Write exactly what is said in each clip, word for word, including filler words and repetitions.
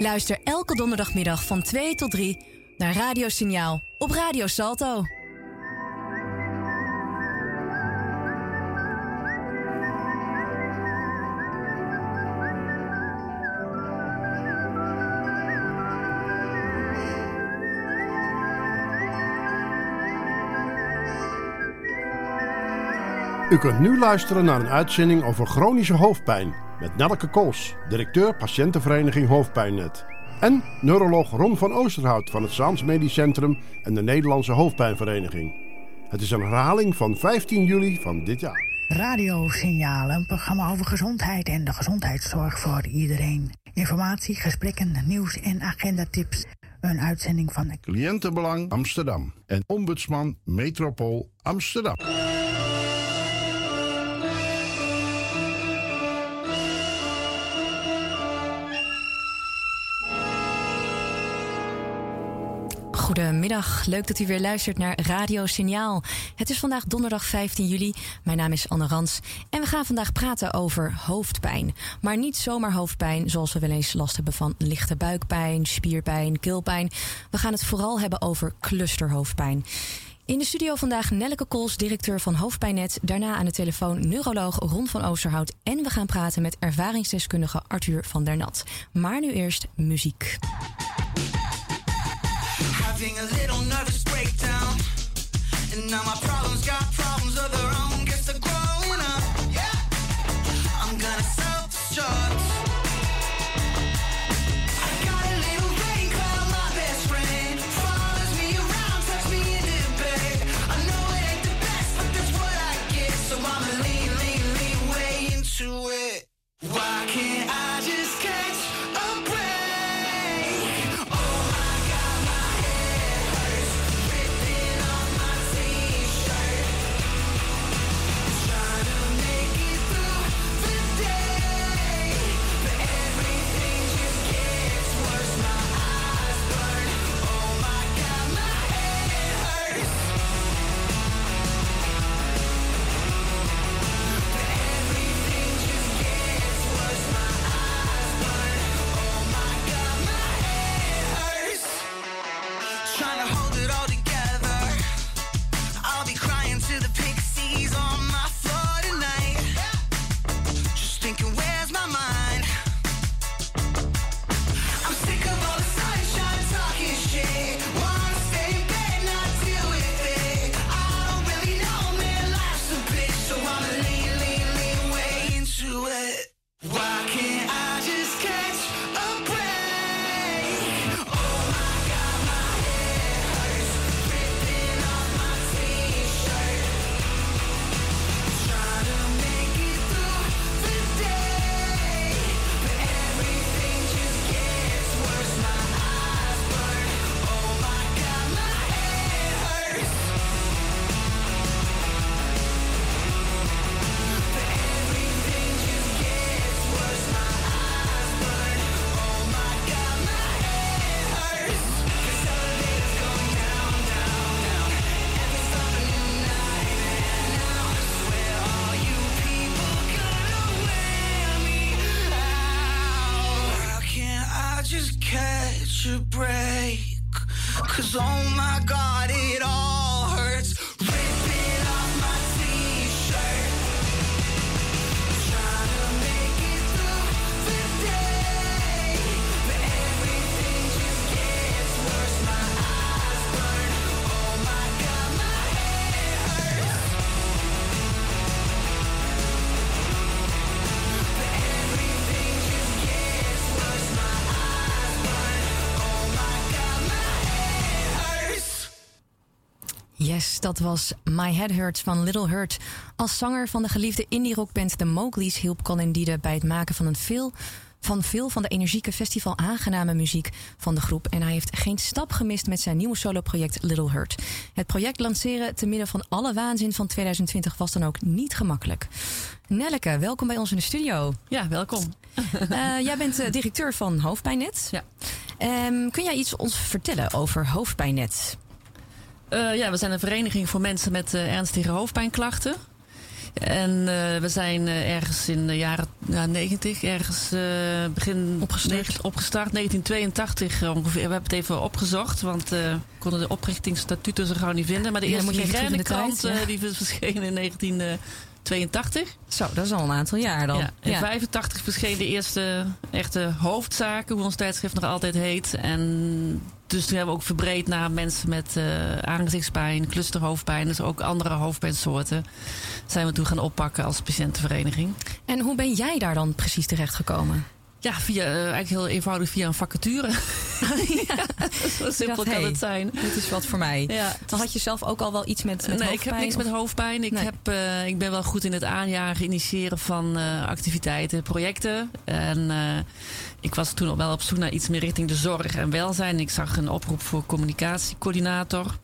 Luister elke donderdagmiddag van twee tot drie naar Radio Signaal op Radio Salto. U kunt nu luisteren naar een uitzending over chronische hoofdpijn met Nelleke Kools, directeur patiëntenvereniging Hoofdpijnnet. En neuroloog Ron van Oosterhout van het Zaans Medisch Centrum en de Nederlandse Hoofdpijnvereniging. Het is een herhaling van vijftien juli van dit jaar. Radio Signaal, een programma over gezondheid en de gezondheidszorg voor iedereen. Informatie, gesprekken, nieuws en agendatips. Een uitzending van Cliëntenbelang Amsterdam en Ombudsman Metropool Amsterdam. Goedemiddag, leuk dat u weer luistert naar Radio Signaal. Het is vandaag donderdag vijftien juli. Mijn naam is Anne Rans en we gaan vandaag praten over hoofdpijn. Maar niet zomaar hoofdpijn zoals we wel eens last hebben van lichte buikpijn, spierpijn, keelpijn. We gaan het vooral hebben over clusterhoofdpijn. In de studio vandaag Nelleke Kools, directeur van Hoofdpijnnet. Daarna aan de telefoon neuroloog Ron van Oosterhout. En we gaan praten met ervaringsdeskundige Arthur van der Nat. Maar nu eerst muziek. Having a little nervous breakdown, and now my problems got problems of their own. Guess they're growing up. Yeah, I'm gonna self-destruct. I got a little rain cloud, my best friend, follows me around, tucks me into bed. I know it ain't the best, but that's what I get. So I'ma lean, lean, lean way into it. Why can't I just catch a break? Yes, dat was My Head Hurts van Little Hurt. Als zanger van de geliefde indie-rockband The Mowgli's hielp Colin Diede bij het maken van, een veel, van veel van de energieke festival aangename muziek van de groep. En hij heeft geen stap gemist met zijn nieuwe soloproject Little Hurt. Het project lanceren te midden van alle waanzin van twintig twintig was dan ook niet gemakkelijk. Nelleke, welkom bij ons in de studio. Ja, welkom. Uh, jij bent uh, directeur van Hoofdpijnnet. Ja. Um, kun jij iets ons vertellen over Hoofdpijnnet? Uh, ja, we zijn een vereniging voor mensen met uh, ernstige hoofdpijnklachten. En uh, we zijn uh, ergens in de jaren ja, negentig, ergens uh, begin opgestart. negen, opgestart, negentien tweeëntachtig ongeveer. We hebben het even opgezocht, want uh, we konden de oprichtingsstatuten zo gauw niet vinden. Maar de Ja, eerste moet je even terug in de migranenkrant tijd, ja. uh, die verscheen in negentien tweeëntachtig. Zo, dat is al een aantal jaar dan. Ja, in Ja. vijfentachtig verscheen de eerste echte hoofdzaken, hoe ons tijdschrift nog altijd heet. En dus toen hebben we ook verbreed naar mensen met uh, aangezichtspijn, clusterhoofdpijn, dus ook andere hoofdpijnsoorten. Zijn we toen gaan oppakken als patiëntenvereniging. En hoe ben jij daar dan precies terechtgekomen? Ja, via, uh, eigenlijk heel eenvoudig via een vacature. Ja. Zo simpel dacht, kan hey, het zijn. Dit is wat voor mij. Ja, Dan had je zelf ook al wel iets met, met nee, hoofdpijn? ik heb niks of? met hoofdpijn. Ik, Nee. heb, uh, ik ben wel goed in het aanjagen, initiëren van uh, activiteiten, projecten. En uh, ik was toen al wel op zoek naar iets meer richting de zorg en welzijn. Ik zag een oproep voor communicatiecoördinator.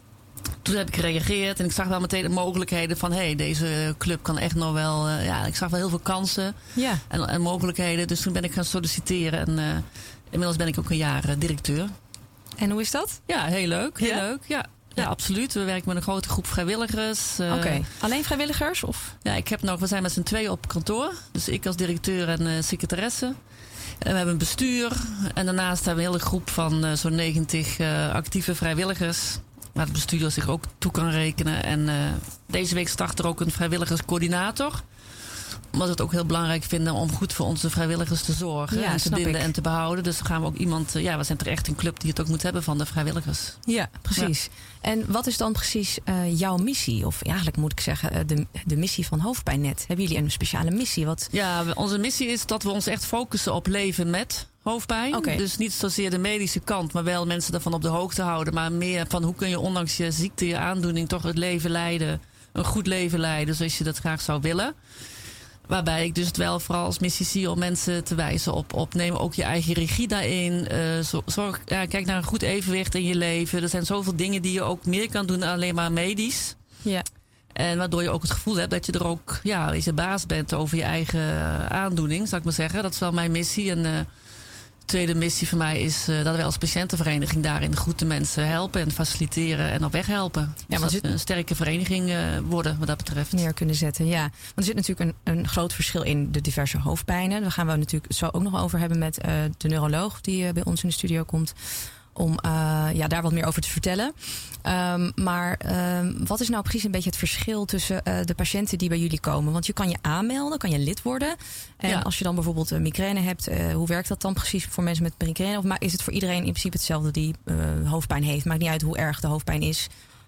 Toen heb ik gereageerd en ik zag wel meteen de mogelijkheden van... hé, hey, deze club kan echt nog wel... Uh, ja, ik zag wel heel veel kansen Ja. en, en mogelijkheden. Dus toen ben ik gaan solliciteren en uh, inmiddels ben ik ook een jaar uh, directeur. En hoe is dat? Ja, heel leuk. Heel Ja? leuk, ja. Ja, Ja. absoluut. We werken met een grote groep vrijwilligers. Uh, Oké. Okay. Alleen vrijwilligers? Of? Ja, ik heb nog, we zijn met z'n tweeën op kantoor. Dus ik als directeur en uh, secretaresse. En we hebben een bestuur. En daarnaast hebben we een hele groep van uh, zo'n negentig uh, actieve vrijwilligers. Waar het bestuur zich ook toe kan rekenen. En uh, deze week start er ook een vrijwilligerscoördinator. Omdat we het ook heel belangrijk vinden om goed voor onze vrijwilligers te zorgen. Ja, en te snap binden ik. en te behouden. Dus dan gaan we ook iemand... Ja, we zijn er echt een club die het ook moet hebben van de vrijwilligers. Ja, precies. Ja. En wat is dan precies uh, jouw missie? Of ja, eigenlijk moet ik zeggen, uh, de, de missie van Hoofdpijnnet. Hebben jullie een speciale missie? Wat... Ja, we, onze missie is dat we ons echt focussen op leven met hoofdpijn. Okay. Dus niet zozeer de medische kant, maar wel mensen daarvan op de hoogte houden. Maar meer van hoe kun je ondanks je ziekte, je aandoening, toch het leven leiden. Een goed leven leiden, zoals je dat graag zou willen. Waarbij ik dus het wel vooral als missie zie om mensen te wijzen op, op neem ook je eigen regie daarin. Uh, zorg, ja, kijk naar een goed evenwicht in je leven. Er zijn zoveel dingen die je ook meer kan doen dan alleen maar medisch. Ja. En waardoor je ook het gevoel hebt dat je er ook ja, je baas bent over je eigen aandoening, zou ik maar zeggen. Dat is wel mijn missie. En uh, de tweede missie voor mij is uh, dat wij als patiëntenvereniging daarin goed de mensen helpen en faciliteren en op weg helpen. Ja, dus want dat we een sterke vereniging uh, worden wat dat betreft. Neer kunnen zetten, ja. Want er zit natuurlijk een, een groot verschil in de diverse hoofdpijnen. Daar gaan we natuurlijk zo ook nog over hebben met uh, de neuroloog die uh, bij ons in de studio komt. Om uh, ja, daar wat meer over te vertellen. Um, maar um, wat is nou precies een beetje het verschil tussen uh, de patiënten die bij jullie komen? Want je kan je aanmelden, kan je lid worden. En ja. als je dan bijvoorbeeld een migraine hebt, uh, hoe werkt dat dan precies voor mensen met migraine? Of is het voor iedereen in principe hetzelfde die uh, hoofdpijn heeft? Maakt niet uit hoe erg de hoofdpijn is.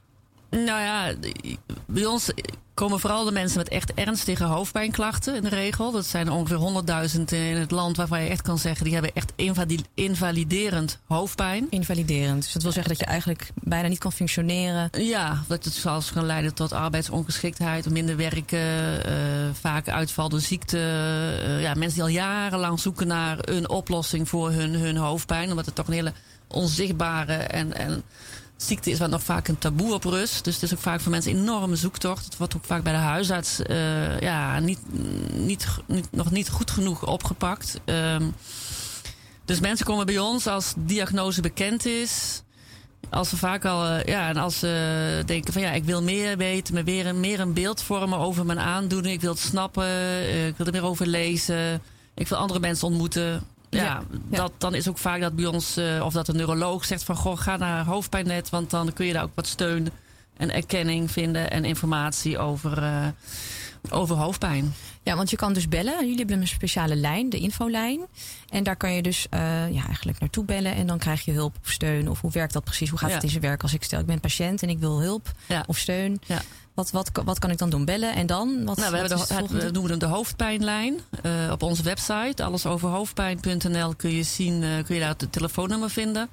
Nou ja, bij ons komen vooral de mensen met echt ernstige hoofdpijnklachten in de regel. Dat zijn er ongeveer honderdduizend in het land waarvan je echt kan zeggen... die hebben echt invaliderend hoofdpijn. Invaliderend. Dus dat wil zeggen dat je eigenlijk bijna niet kan functioneren. Ja, dat het zelfs kan leiden tot arbeidsongeschiktheid, minder werken, uh, vaak uitval door ziekte. Uh, ja, mensen die al jarenlang zoeken naar een oplossing voor hun, hun hoofdpijn. Omdat het toch een hele onzichtbare en... en ziekte is waar nog vaak een taboe op rust. Dus het is ook vaak voor mensen een enorme zoektocht. Het wordt ook vaak bij de huisarts uh, ja, niet, niet, niet, nog niet goed genoeg opgepakt. Um, dus mensen komen bij ons als diagnose bekend is. Als ze vaak al, uh, ja, en als ze denken van ja, ik wil meer weten, maar weer een, meer een beeld vormen over mijn aandoening. Ik wil het snappen, uh, ik wil er meer over lezen. Ik wil andere mensen ontmoeten. Ja, ja, ja. Dat, dan is ook vaak dat bij ons, uh, of dat een neuroloog zegt van goh, ga naar Hoofdpijnnet, want dan kun je daar ook wat steun en erkenning vinden en informatie over, uh, over hoofdpijn. Ja, want je kan dus bellen. Jullie hebben een speciale lijn, de infolijn. En daar kan je dus uh, ja, eigenlijk naartoe bellen en dan krijg je hulp of steun. Of hoe werkt dat precies? Hoe gaat ja. het in zijn werk als ik stel, ik ben patiënt en ik wil hulp ja. of steun? Ja. Wat, wat, wat kan ik dan doen? Bellen en dan? Wat, nou, we, wat hebben de, het, we noemen hem de hoofdpijnlijn. Uh, op onze website, allesoverhoofdpijn punt n l, kun je zien, uh, kun je daar het telefoonnummer vinden.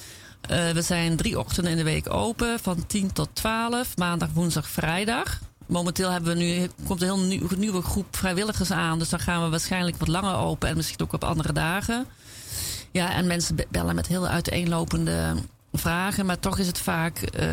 Uh, we zijn drie ochtenden in de week open, van tien tot twaalf, maandag, woensdag, vrijdag. Momenteel hebben we nu, komt een heel nieuw, nieuwe groep vrijwilligers aan, dus dan gaan we waarschijnlijk wat langer open en misschien ook op andere dagen. Ja, en mensen bellen met heel uiteenlopende vragen, maar toch is het vaak uh,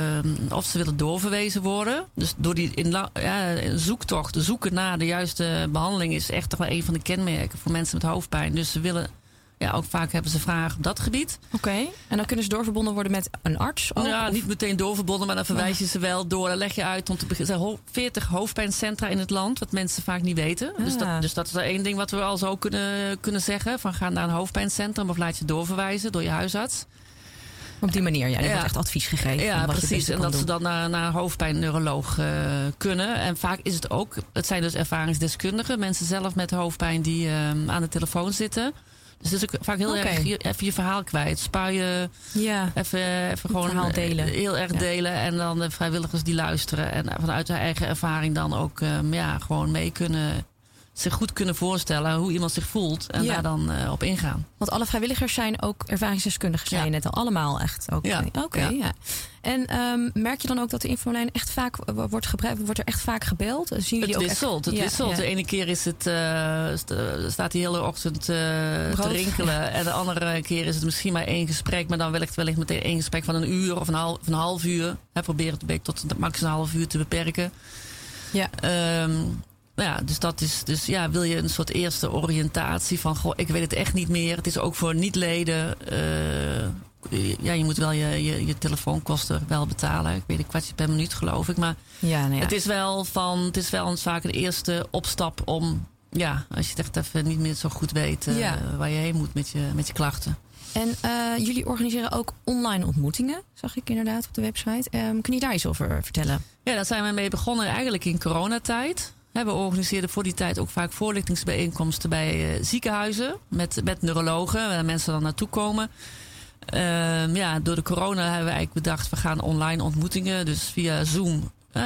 of ze willen doorverwezen worden. Dus door die inla- ja, zoektocht, de zoeken naar de juiste behandeling is echt toch wel een van de kenmerken voor mensen met hoofdpijn. Dus ze willen ja, ook vaak hebben ze vragen op dat gebied. Oké, okay. En dan kunnen ze doorverbonden worden met een arts? Ook, ja, of? niet meteen doorverbonden, maar dan verwijs je ze wel door. Dan leg je uit om te beginnen. Er zijn veertig hoofdpijncentra in het land, wat mensen vaak niet weten. Ah. Dus, dat, dus dat is er één ding wat we al zo kunnen, kunnen zeggen. Van ga naar een hoofdpijncentrum of laat je doorverwijzen door je huisarts. Op die manier, ja. Er ja. wordt echt advies gegeven. Ja, wat precies. Je en dat doen. ze dan naar, naar een hoofdpijnneuroloog uh, kunnen. En vaak is het ook, het zijn dus ervaringsdeskundigen. Mensen zelf met hoofdpijn die uh, aan de telefoon zitten. Dus het is ook vaak heel okay. erg je, even je verhaal kwijt. Spaar je ja. even, even gewoon verhaal delen. heel erg ja. delen. En dan de vrijwilligers die luisteren. En vanuit hun eigen ervaring dan ook um, ja, gewoon mee kunnen... zich goed kunnen voorstellen hoe iemand zich voelt. En ja. daar dan uh, op ingaan. Want alle vrijwilligers zijn ook ervaringsdeskundigen. Zijn ja. net al allemaal echt. Ook. Ja. Oké, okay, ja. ja. En um, merk je dan ook dat de infolijn echt vaak wordt gebruikt? Wordt er echt vaak gebeld? Zien jullie het ook wisselt. echt? Het ja, wisselt. Ja. De ene keer is het, uh, staat hij de hele ochtend uh, te rinkelen. En de andere keer is het misschien maar één gesprek. Maar dan wellicht, wellicht meteen één gesprek van een uur of een half, of een half uur. He, probeer het een beetje tot max een half uur te beperken. Ja. Um, Ja, dus dat is, dus ja, wil je een soort eerste oriëntatie van, goh, ik weet het echt niet meer. Het is ook voor niet-leden, uh, ja, je moet wel je, je, je telefoonkosten wel betalen. Ik weet een kwartje per minuut, geloof ik. Maar ja, nou ja. het is wel van, het is wel een vaak een eerste opstap om, ja, als je het echt even niet meer zo goed weet uh, ja. waar je heen moet met je, met je klachten. En uh, jullie organiseren ook online ontmoetingen, zag ik inderdaad op de website. Um, kun je daar iets over vertellen? Ja, daar zijn we mee begonnen eigenlijk in coronatijd. We organiseerden voor die tijd ook vaak voorlichtingsbijeenkomsten bij uh, ziekenhuizen met, met neurologen, waar mensen dan naartoe komen. Uh, ja, door de corona hebben we eigenlijk bedacht, we gaan online ontmoetingen, dus via Zoom. Uh,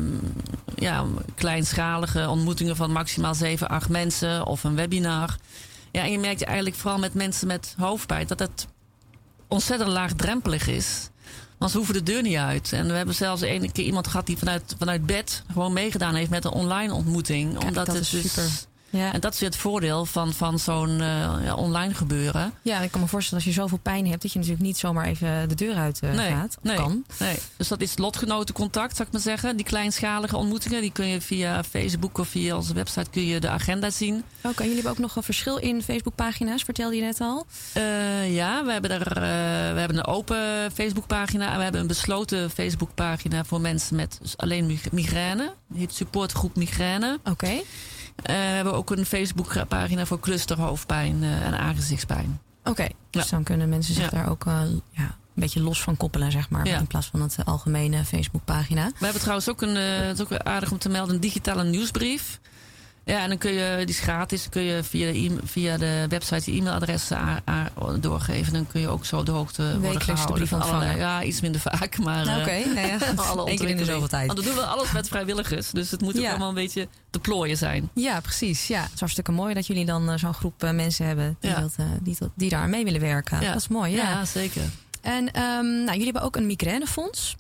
ja, kleinschalige ontmoetingen van maximaal zeven, acht mensen of een webinar. Ja, en je merkt eigenlijk vooral met mensen met hoofdpijn dat het ontzettend laagdrempelig is. Want ze hoeven de deur niet uit. En we hebben zelfs een keer iemand gehad die vanuit, vanuit bed gewoon meegedaan heeft met een online ontmoeting. Kijk, omdat dat het is dus, super. Ja. En dat is weer het voordeel van, van zo'n uh, ja, online gebeuren. Ja, ik kan me voorstellen als je zoveel pijn hebt dat je natuurlijk niet zomaar even de deur uit uh, nee, gaat. Of nee, kan. Nee. Dus dat is lotgenotencontact, zou ik maar zeggen. Die kleinschalige ontmoetingen, die kun je via Facebook of via onze website kun je de agenda zien. Oké, okay, jullie hebben ook nog een verschil in Facebookpagina's, vertelde je net al. Uh, ja, we hebben, er, uh, we hebben een open Facebookpagina en we hebben een besloten Facebookpagina voor mensen met alleen migraine. Die heet supportgroep migraine. Oké. Okay. Uh, we hebben ook een Facebookpagina voor clusterhoofdpijn uh, en aangezichtspijn. Oké, okay, dus ja. dan kunnen mensen zich ja. daar ook uh, ja, een beetje los van koppelen, zeg maar. Ja. In plaats van het uh, algemene Facebookpagina. We hebben trouwens ook een, uh, het is ook aardig om te melden, een digitale nieuwsbrief. Ja, en dan kun je, die is gratis, kun je via de, e- via de website je e-mailadressen a- a- doorgeven. Dan kun je ook zo de hoogte worden gehouden. Brief ontvangen. Ja, iets minder vaak, maar Oké, okay, uh, nou ja, alle één keer in de zoveel tijd. Want we doen wel alles met vrijwilligers, dus het moet ook ja. allemaal een beetje te plooien zijn. Ja, precies. Ja, het is hartstikke mooi dat jullie dan uh, zo'n groep uh, mensen hebben die, ja. dat, uh, die, die daar mee willen werken. Ja. Dat is mooi, ja. Ja, zeker. En um, nou, jullie hebben ook een migrainefonds.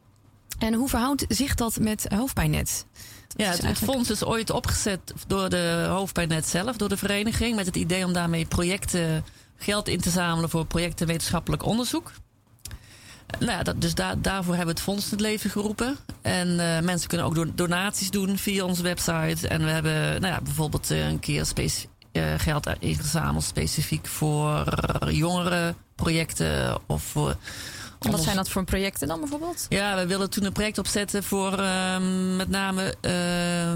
En hoe verhoudt zich dat met Hoofdpijnnet? Ja, het, het fonds is ooit opgezet door de Hoofdpijnnet zelf, door de vereniging, met het idee om daarmee projecten, geld in te zamelen voor projecten wetenschappelijk onderzoek. Nou ja, dat, dus daar, daarvoor hebben we het fonds in het leven geroepen. En uh, mensen kunnen ook donaties doen via onze website. En we hebben nou ja, bijvoorbeeld uh, een keer speci- uh, geld ingezameld specifiek voor jongere projecten of voor... En wat zijn dat voor projecten dan bijvoorbeeld? Ja, we willen toen een project opzetten voor uh, met name uh,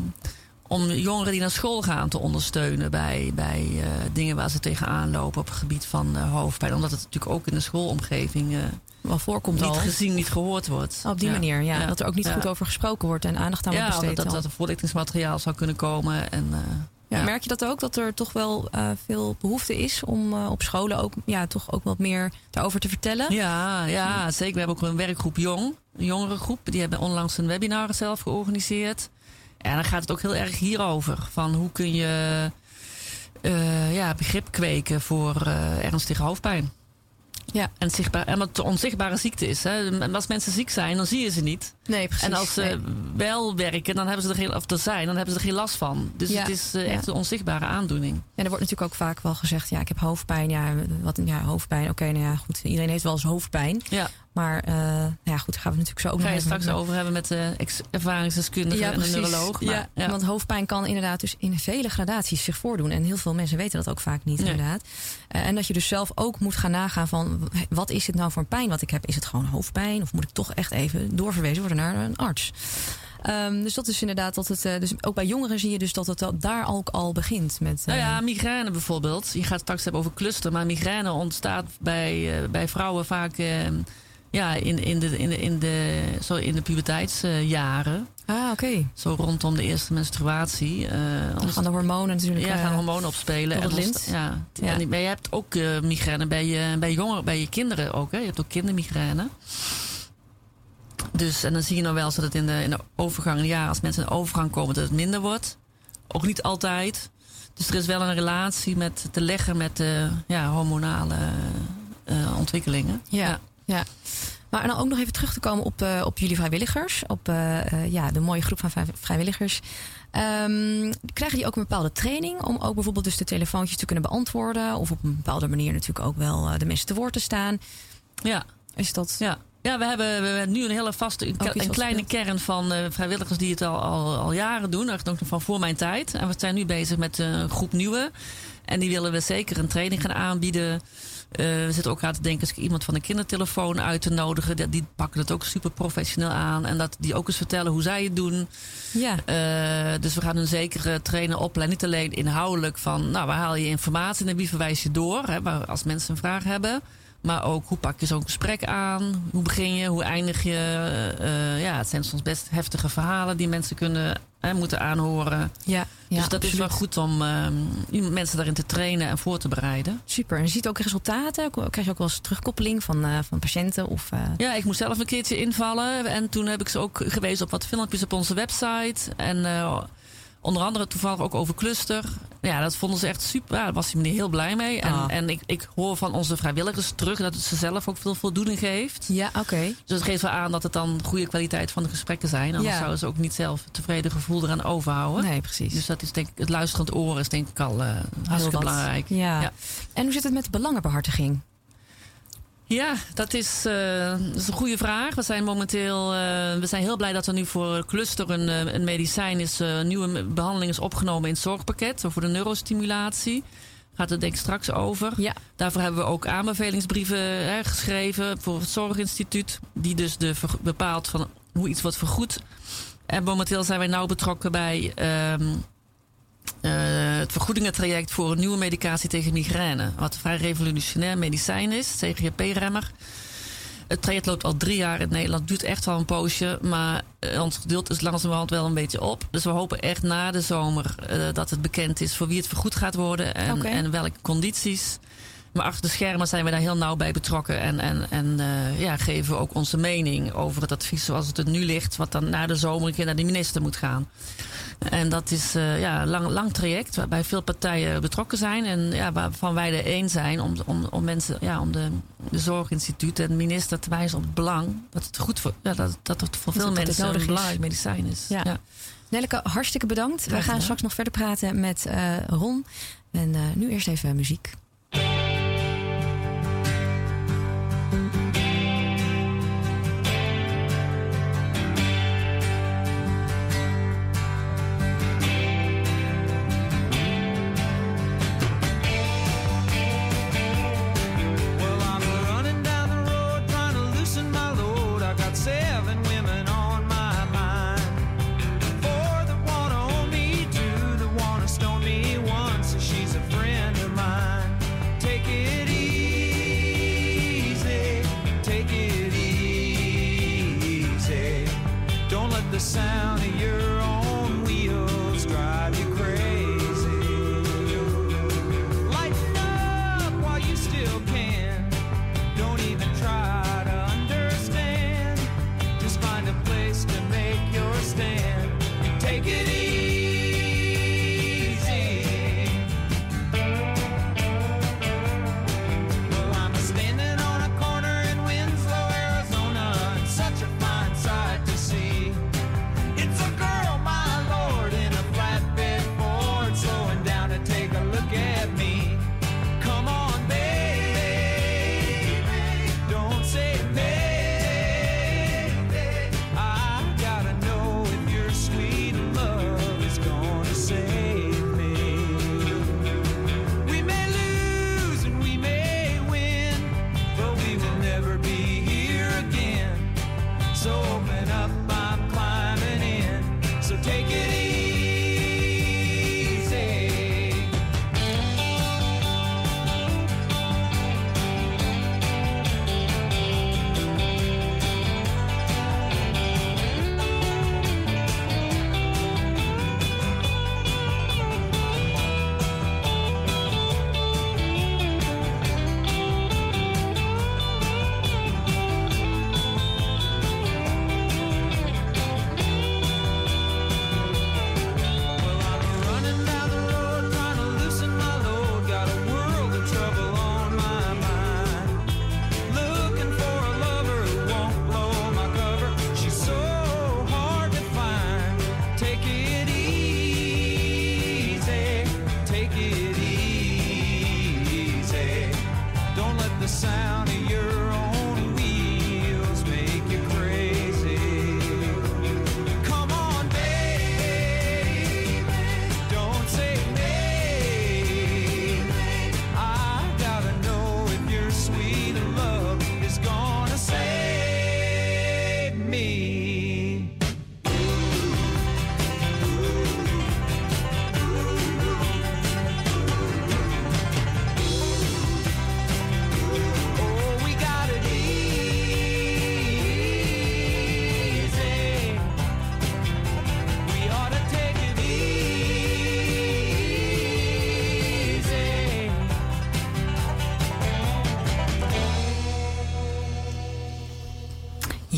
om jongeren die naar school gaan te ondersteunen bij, bij uh, dingen waar ze tegenaan lopen op het gebied van uh, hoofdpijn. Omdat het natuurlijk ook in de schoolomgeving uh, wel voorkomt niet al. gezien, niet gehoord wordt. Op die ja. manier, ja. ja. Dat er ook niet ja. goed over gesproken wordt en aandacht aan wordt ja, besteed. Ja, dat, dat er voorlichtingsmateriaal zou kunnen komen. En, uh, Ja, ja. merk je dat ook? Dat er toch wel uh, veel behoefte is om uh, op scholen ook, ja, toch ook wat meer daarover te vertellen? Ja, ja, zeker. We hebben ook een werkgroep Jong, een jongerengroep. Die hebben onlangs een webinar zelf georganiseerd. En dan gaat het ook heel erg hierover. Van hoe kun je uh, ja, begrip kweken voor uh, ernstige hoofdpijn. Ja. En, zichtbaar, en wat het een onzichtbare ziekte is. Hè. En als mensen ziek zijn, dan zie je ze niet. Nee, precies. En als ze nee. wel werken, dan hebben ze er geen, of er zijn, dan hebben ze er geen last van. Dus ja. het is uh, ja. echt een onzichtbare aandoening. En er wordt natuurlijk ook vaak wel gezegd, ja, ik heb hoofdpijn. Ja, wat, ja hoofdpijn. Oké, okay, nou ja, goed. Iedereen heeft wel eens hoofdpijn. Ja. Maar uh, ja, goed, daar gaan we natuurlijk zo ook Ga nog je even straks over hebben met de ex- ervaringsdeskundige ja, en de neuroloog. Maar, ja, ja. Want hoofdpijn kan inderdaad dus in vele gradaties zich voordoen. En heel veel mensen weten dat ook vaak niet, Nee. inderdaad. Uh, en dat je dus zelf ook moet gaan nagaan van... wat is dit nou voor een pijn wat ik heb? Is het gewoon hoofdpijn? Of moet ik toch echt even doorverwezen worden naar een arts? Um, dus dat is inderdaad dat het... Uh, dus ook bij jongeren zie je dus dat het al, daar ook al begint. Met, uh, Nou ja, migraine bijvoorbeeld. Je gaat straks hebben over cluster. Maar migraine ontstaat bij, uh, bij vrouwen vaak... Uh, ja, in, in, de, in, de, in, de, zo in de puberteitsjaren. Ah, oké. Okay. Zo rondom de eerste menstruatie. Uh, Dan gaan de hormonen natuurlijk... Ja, uh, gaan hormonen opspelen. Door het en lint. Ja. Ja. En, maar je hebt ook uh, migraine bij je, bij jongeren, bij je kinderen ook. Hè? Je hebt ook kindermigraine. Dus, en dan zie je nou wel eens dat het in de, in de overgang... Ja, als mensen in de overgang komen, dat het minder wordt. Ook niet altijd. Dus er is wel een relatie met te leggen met de ja, hormonale uh, ontwikkelingen. Ja, ja. ja. Maar dan ook nog even terug te komen op, uh, op jullie vrijwilligers. Op uh, uh, ja, de mooie groep van vrij, vrijwilligers. Um, krijgen die ook een bepaalde training om ook bijvoorbeeld dus de telefoontjes te kunnen beantwoorden? Of op een bepaalde manier natuurlijk ook wel uh, de mensen te woord te staan? Ja. Is dat... Ja. Ja, we hebben, we hebben nu een hele vaste, een, een kleine kern van uh, vrijwilligers die het al, al, al jaren doen. Eigenlijk ook van voor mijn tijd. En we zijn nu bezig met een groep nieuwe. En die willen we zeker een training gaan aanbieden. Uh, we zitten ook aan te denken, als ik iemand van de kindertelefoon uit te nodigen. Die, die pakken het ook super professioneel aan. En dat die ook eens vertellen hoe zij het doen. Ja. Uh, dus we gaan hun zeker uh, trainen, opleiden. Niet alleen inhoudelijk van, nou, waar haal je informatie en wie verwijs je door? Hè, waar, als mensen een vraag hebben. Maar ook, hoe pak je zo'n gesprek aan? Hoe begin je? Hoe eindig je? Uh, ja, het zijn soms best heftige verhalen die mensen kunnen uh, moeten aanhoren. Ja, ja, dus dat absoluut. is wel goed om uh, mensen daarin te trainen en voor te bereiden. Super. En je ziet ook resultaten? Krijg je ook wel eens terugkoppeling van, uh, van patiënten? Of, uh... Ja, ik moest zelf een keertje invallen. En toen heb ik ze ook gewezen op wat filmpjes op onze website. En uh, onder andere toevallig ook over cluster. Ja, dat vonden ze echt super. Ja, daar was die meneer heel blij mee. En, ah. en ik, ik hoor van onze vrijwilligers terug dat het ze zelf ook veel voldoening geeft. Ja, oké. Okay. Dus het geeft wel aan dat het dan goede kwaliteit van de gesprekken zijn. Anders ja. zouden ze ook niet zelf een tevreden gevoel eraan overhouden. Nee, precies. Dus dat is denk ik, het luisterend oor is denk ik al uh, hartstikke belangrijk. Ja. ja. En hoe zit het met de belangenbehartiging? Ja, dat is, uh, dat is een goede vraag. We zijn momenteel uh, we zijn heel blij dat er nu voor cluster een, een medicijn is, uh, een nieuwe behandeling is opgenomen in het zorgpakket voor de neurostimulatie. Gaat het denk ik straks over. Ja. Daarvoor hebben we ook aanbevelingsbrieven hè, geschreven voor het Zorginstituut, die dus de, bepaalt van hoe iets wordt vergoed. En momenteel zijn wij nauw betrokken bij Um, Uh, het vergoedingentraject voor een nieuwe medicatie tegen migraine. Wat een vrij revolutionair medicijn is, C G P remmer. Het traject loopt al drie jaar in Nederland. Duurt echt wel een poosje, maar uh, ons geduld is langzamerhand wel een beetje op. Dus we hopen echt na de zomer uh, dat het bekend is voor wie het vergoed gaat worden en, okay. en welke condities. Maar achter de schermen zijn we daar heel nauw bij betrokken. En, en, en uh, ja, geven we ook onze mening over het advies zoals het er nu ligt. Wat dan na de zomer een keer naar de minister moet gaan. En dat is uh, ja, een lang, lang traject waarbij veel partijen betrokken zijn. En ja, waarvan wij er één zijn om, om, om mensen, ja, om de, de Zorginstituut en de minister te wijzen op het belang. Dat het goed voor, ja, dat, dat het voor dat veel het mensen een belangrijk medicijn is. Ja. Ja. Nelleke, hartstikke bedankt. We gaan straks nog verder praten met uh, Ron. En uh, nu eerst even muziek. Stone me once, she's a friend of mine.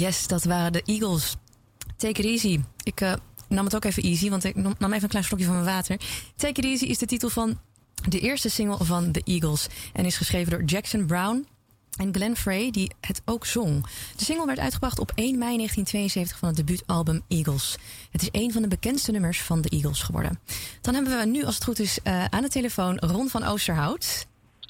Yes, dat waren de Eagles. Take it easy. Ik uh, nam het ook even easy, want ik nam even een klein slokje van mijn water. Take it easy is de titel van de eerste single van de Eagles. En is geschreven door Jackson Brown en Glenn Frey, die het ook zong. De single werd uitgebracht op één mei negentien tweeënzeventig van het debuutalbum Eagles. Het is een van de bekendste nummers van de Eagles geworden. Dan hebben we nu, als het goed is, uh, aan de telefoon Ron van Oosterhout.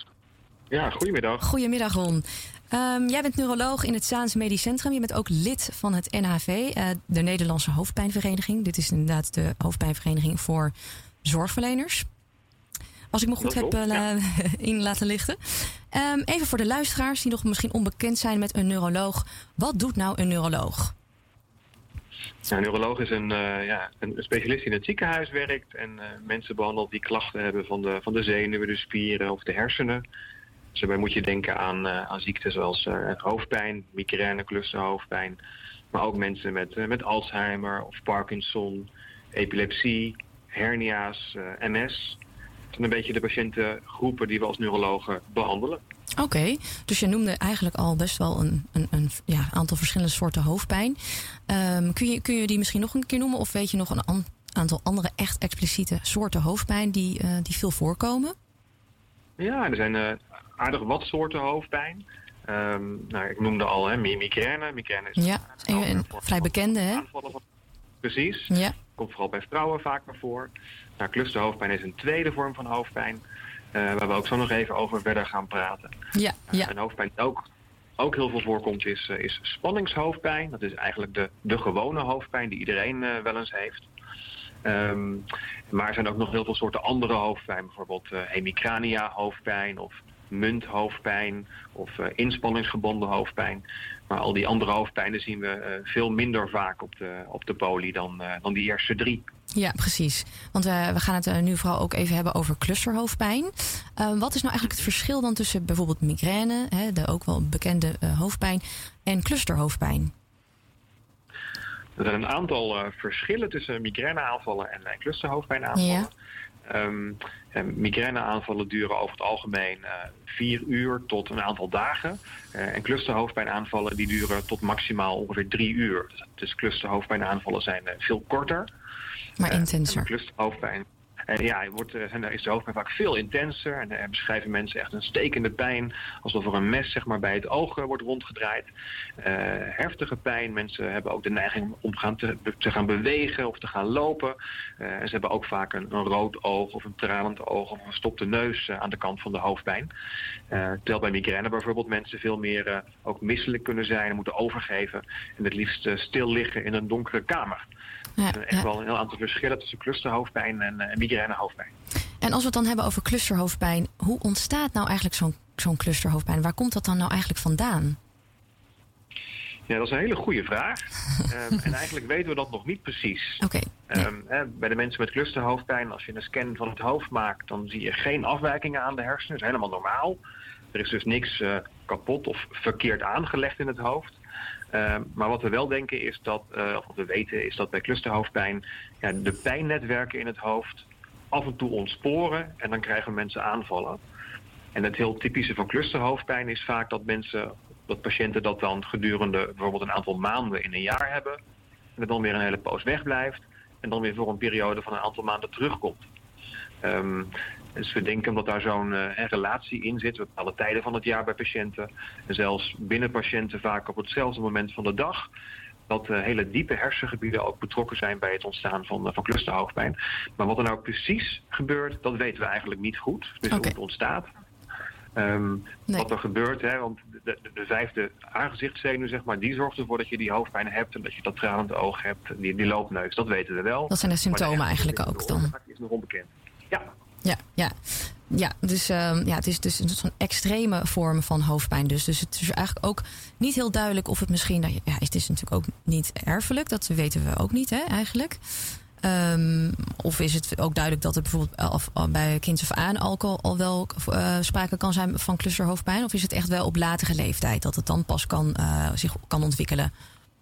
Ja, goedemiddag. Goedemiddag, Ron. Um, jij bent neuroloog in het Zaans Medisch Centrum. Je bent ook lid van het N H V, uh, de Nederlandse Hoofdpijnvereniging. Dit is inderdaad de hoofdpijnvereniging voor zorgverleners. Als ik me goed heb uh, la- ja. in laten lichten. Um, even voor de luisteraars die nog misschien onbekend zijn met een neuroloog. Wat doet nou een neuroloog? Nou, een neuroloog is een, uh, ja, een specialist die in het ziekenhuis werkt en uh, mensen behandelt die klachten hebben van de, van de zenuwen, de spieren of de hersenen. Dus daarbij moet je denken aan, uh, aan ziekten zoals uh, hoofdpijn, migraine, clusterhoofdpijn. Maar ook mensen met, uh, met Alzheimer of Parkinson, epilepsie, hernia's, uh, M S. Dat zijn een beetje de patiëntengroepen die we als neurologen behandelen. Oké, okay, dus je noemde eigenlijk al best wel een, een, een ja, aantal verschillende soorten hoofdpijn. Um, kun, je, kun je die misschien nog een keer noemen? Of weet je nog een an- aantal andere echt expliciete soorten hoofdpijn die, uh, die veel voorkomen? Ja, er zijn uh, aardig wat soorten hoofdpijn. Um, nou, ik noemde al hè, migraine. Migraine is ja, een, een, een vrij bekende, hè? Van, precies. Ja. Komt vooral bij vrouwen vaker voor. Nou, clusterhoofdpijn is een tweede vorm van hoofdpijn. Uh, waar we ook zo nog even over verder gaan praten. Ja, ja. Uh, en hoofdpijn die ook, ook heel veel voorkomt is, uh, is spanningshoofdpijn. Dat is eigenlijk de, de gewone hoofdpijn die iedereen uh, wel eens heeft. Um, maar er zijn ook nog heel veel soorten andere hoofdpijn. Bijvoorbeeld uh, hemicrania hoofdpijn of munthoofdpijn of uh, inspanningsgebonden hoofdpijn. Maar al die andere hoofdpijnen zien we uh, veel minder vaak op de, op de poli dan, uh, dan die eerste drie. Ja, precies. Want uh, we gaan het uh, nu vooral ook even hebben over clusterhoofdpijn. Uh, wat is nou eigenlijk het verschil dan tussen bijvoorbeeld migraine, hè, de ook wel bekende uh, hoofdpijn, en clusterhoofdpijn? Er zijn een aantal uh, verschillen tussen migraineaanvallen en uh, clusterhoofdpijnaanvallen. Ja. Um, migraineaanvallen duren over het algemeen uh, vier uur tot een aantal dagen. Uh, en clusterhoofdpijnaanvallen die duren tot maximaal ongeveer drie uur. Dus clusterhoofdpijnaanvallen zijn uh, veel korter. Maar intenser. Uh, clusterhoofdpijn. En ja, wordt, uh, is de hoofdpijn vaak veel intenser. En uh, beschrijven mensen echt een stekende pijn. Alsof er een mes zeg maar, bij het oog uh, wordt rondgedraaid. Uh, heftige pijn. Mensen hebben ook de neiging om gaan te, te gaan bewegen of te gaan lopen. Uh, en ze hebben ook vaak een, een rood oog of een tranend oog of een verstopte neus uh, aan de kant van de hoofdpijn. Uh, terwijl bij migraine bijvoorbeeld mensen veel meer uh, ook misselijk kunnen zijn en moeten overgeven. En het liefst uh, stil liggen in een donkere kamer. Ja, er zijn echt ja. wel een heel aantal verschillen tussen clusterhoofdpijn en, uh, en migrainehoofdpijn. En als we het dan hebben over clusterhoofdpijn, hoe ontstaat nou eigenlijk zo'n, zo'n clusterhoofdpijn? Waar komt dat dan nou eigenlijk vandaan? Ja, dat is een hele goede vraag. um, en eigenlijk weten we dat nog niet precies. Oké. Okay, um, ja. Bij de mensen met clusterhoofdpijn, als je een scan van het hoofd maakt, dan zie je geen afwijkingen aan de hersenen. Dat is helemaal normaal. Er is dus niks uh, kapot of verkeerd aangelegd in het hoofd. Uh, maar wat we wel denken is dat, uh, of wat we weten is dat bij clusterhoofdpijn ja, de pijnnetwerken in het hoofd af en toe ontsporen en dan krijgen mensen aanvallen. En het heel typische van clusterhoofdpijn is vaak dat mensen, dat patiënten dat dan gedurende bijvoorbeeld een aantal maanden in een jaar hebben en het dan weer een hele poos wegblijft en dan weer voor een periode van een aantal maanden terugkomt. Um, dus we denken dat daar zo'n uh, relatie in zit, bepaalde tijden van het jaar bij patiënten. En zelfs binnen patiënten vaak op hetzelfde moment van de dag. Dat uh, hele diepe hersengebieden ook betrokken zijn bij het ontstaan van, uh, van clusterhoofdpijn. Maar wat er nou precies gebeurt, dat weten we eigenlijk niet goed. Dus okay. Hoe het ontstaat. Um, nee. Wat er gebeurt, hè, want de, de, de vijfde aangezichtszenuw, zeg maar, die zorgt ervoor dat je die hoofdpijn hebt en dat je dat tranend oog hebt, die, die loopneus, dat weten we wel. Dat zijn de symptomen de eigenlijk ook dan. Dat is nog onbekend. Ja. Ja, ja. Ja, dus uh, ja, het is dus een soort extreme vorm van hoofdpijn. Dus, dus het is eigenlijk ook niet heel duidelijk of het misschien... Nou, ja, het is natuurlijk ook niet erfelijk. Dat weten we ook niet, hè, eigenlijk. Um, of is het ook duidelijk dat er bijvoorbeeld af, bij kinds af aan alcohol al wel uh, sprake kan zijn van clusterhoofdpijn? Of is het echt wel op latere leeftijd dat het dan pas kan, uh, zich kan ontwikkelen?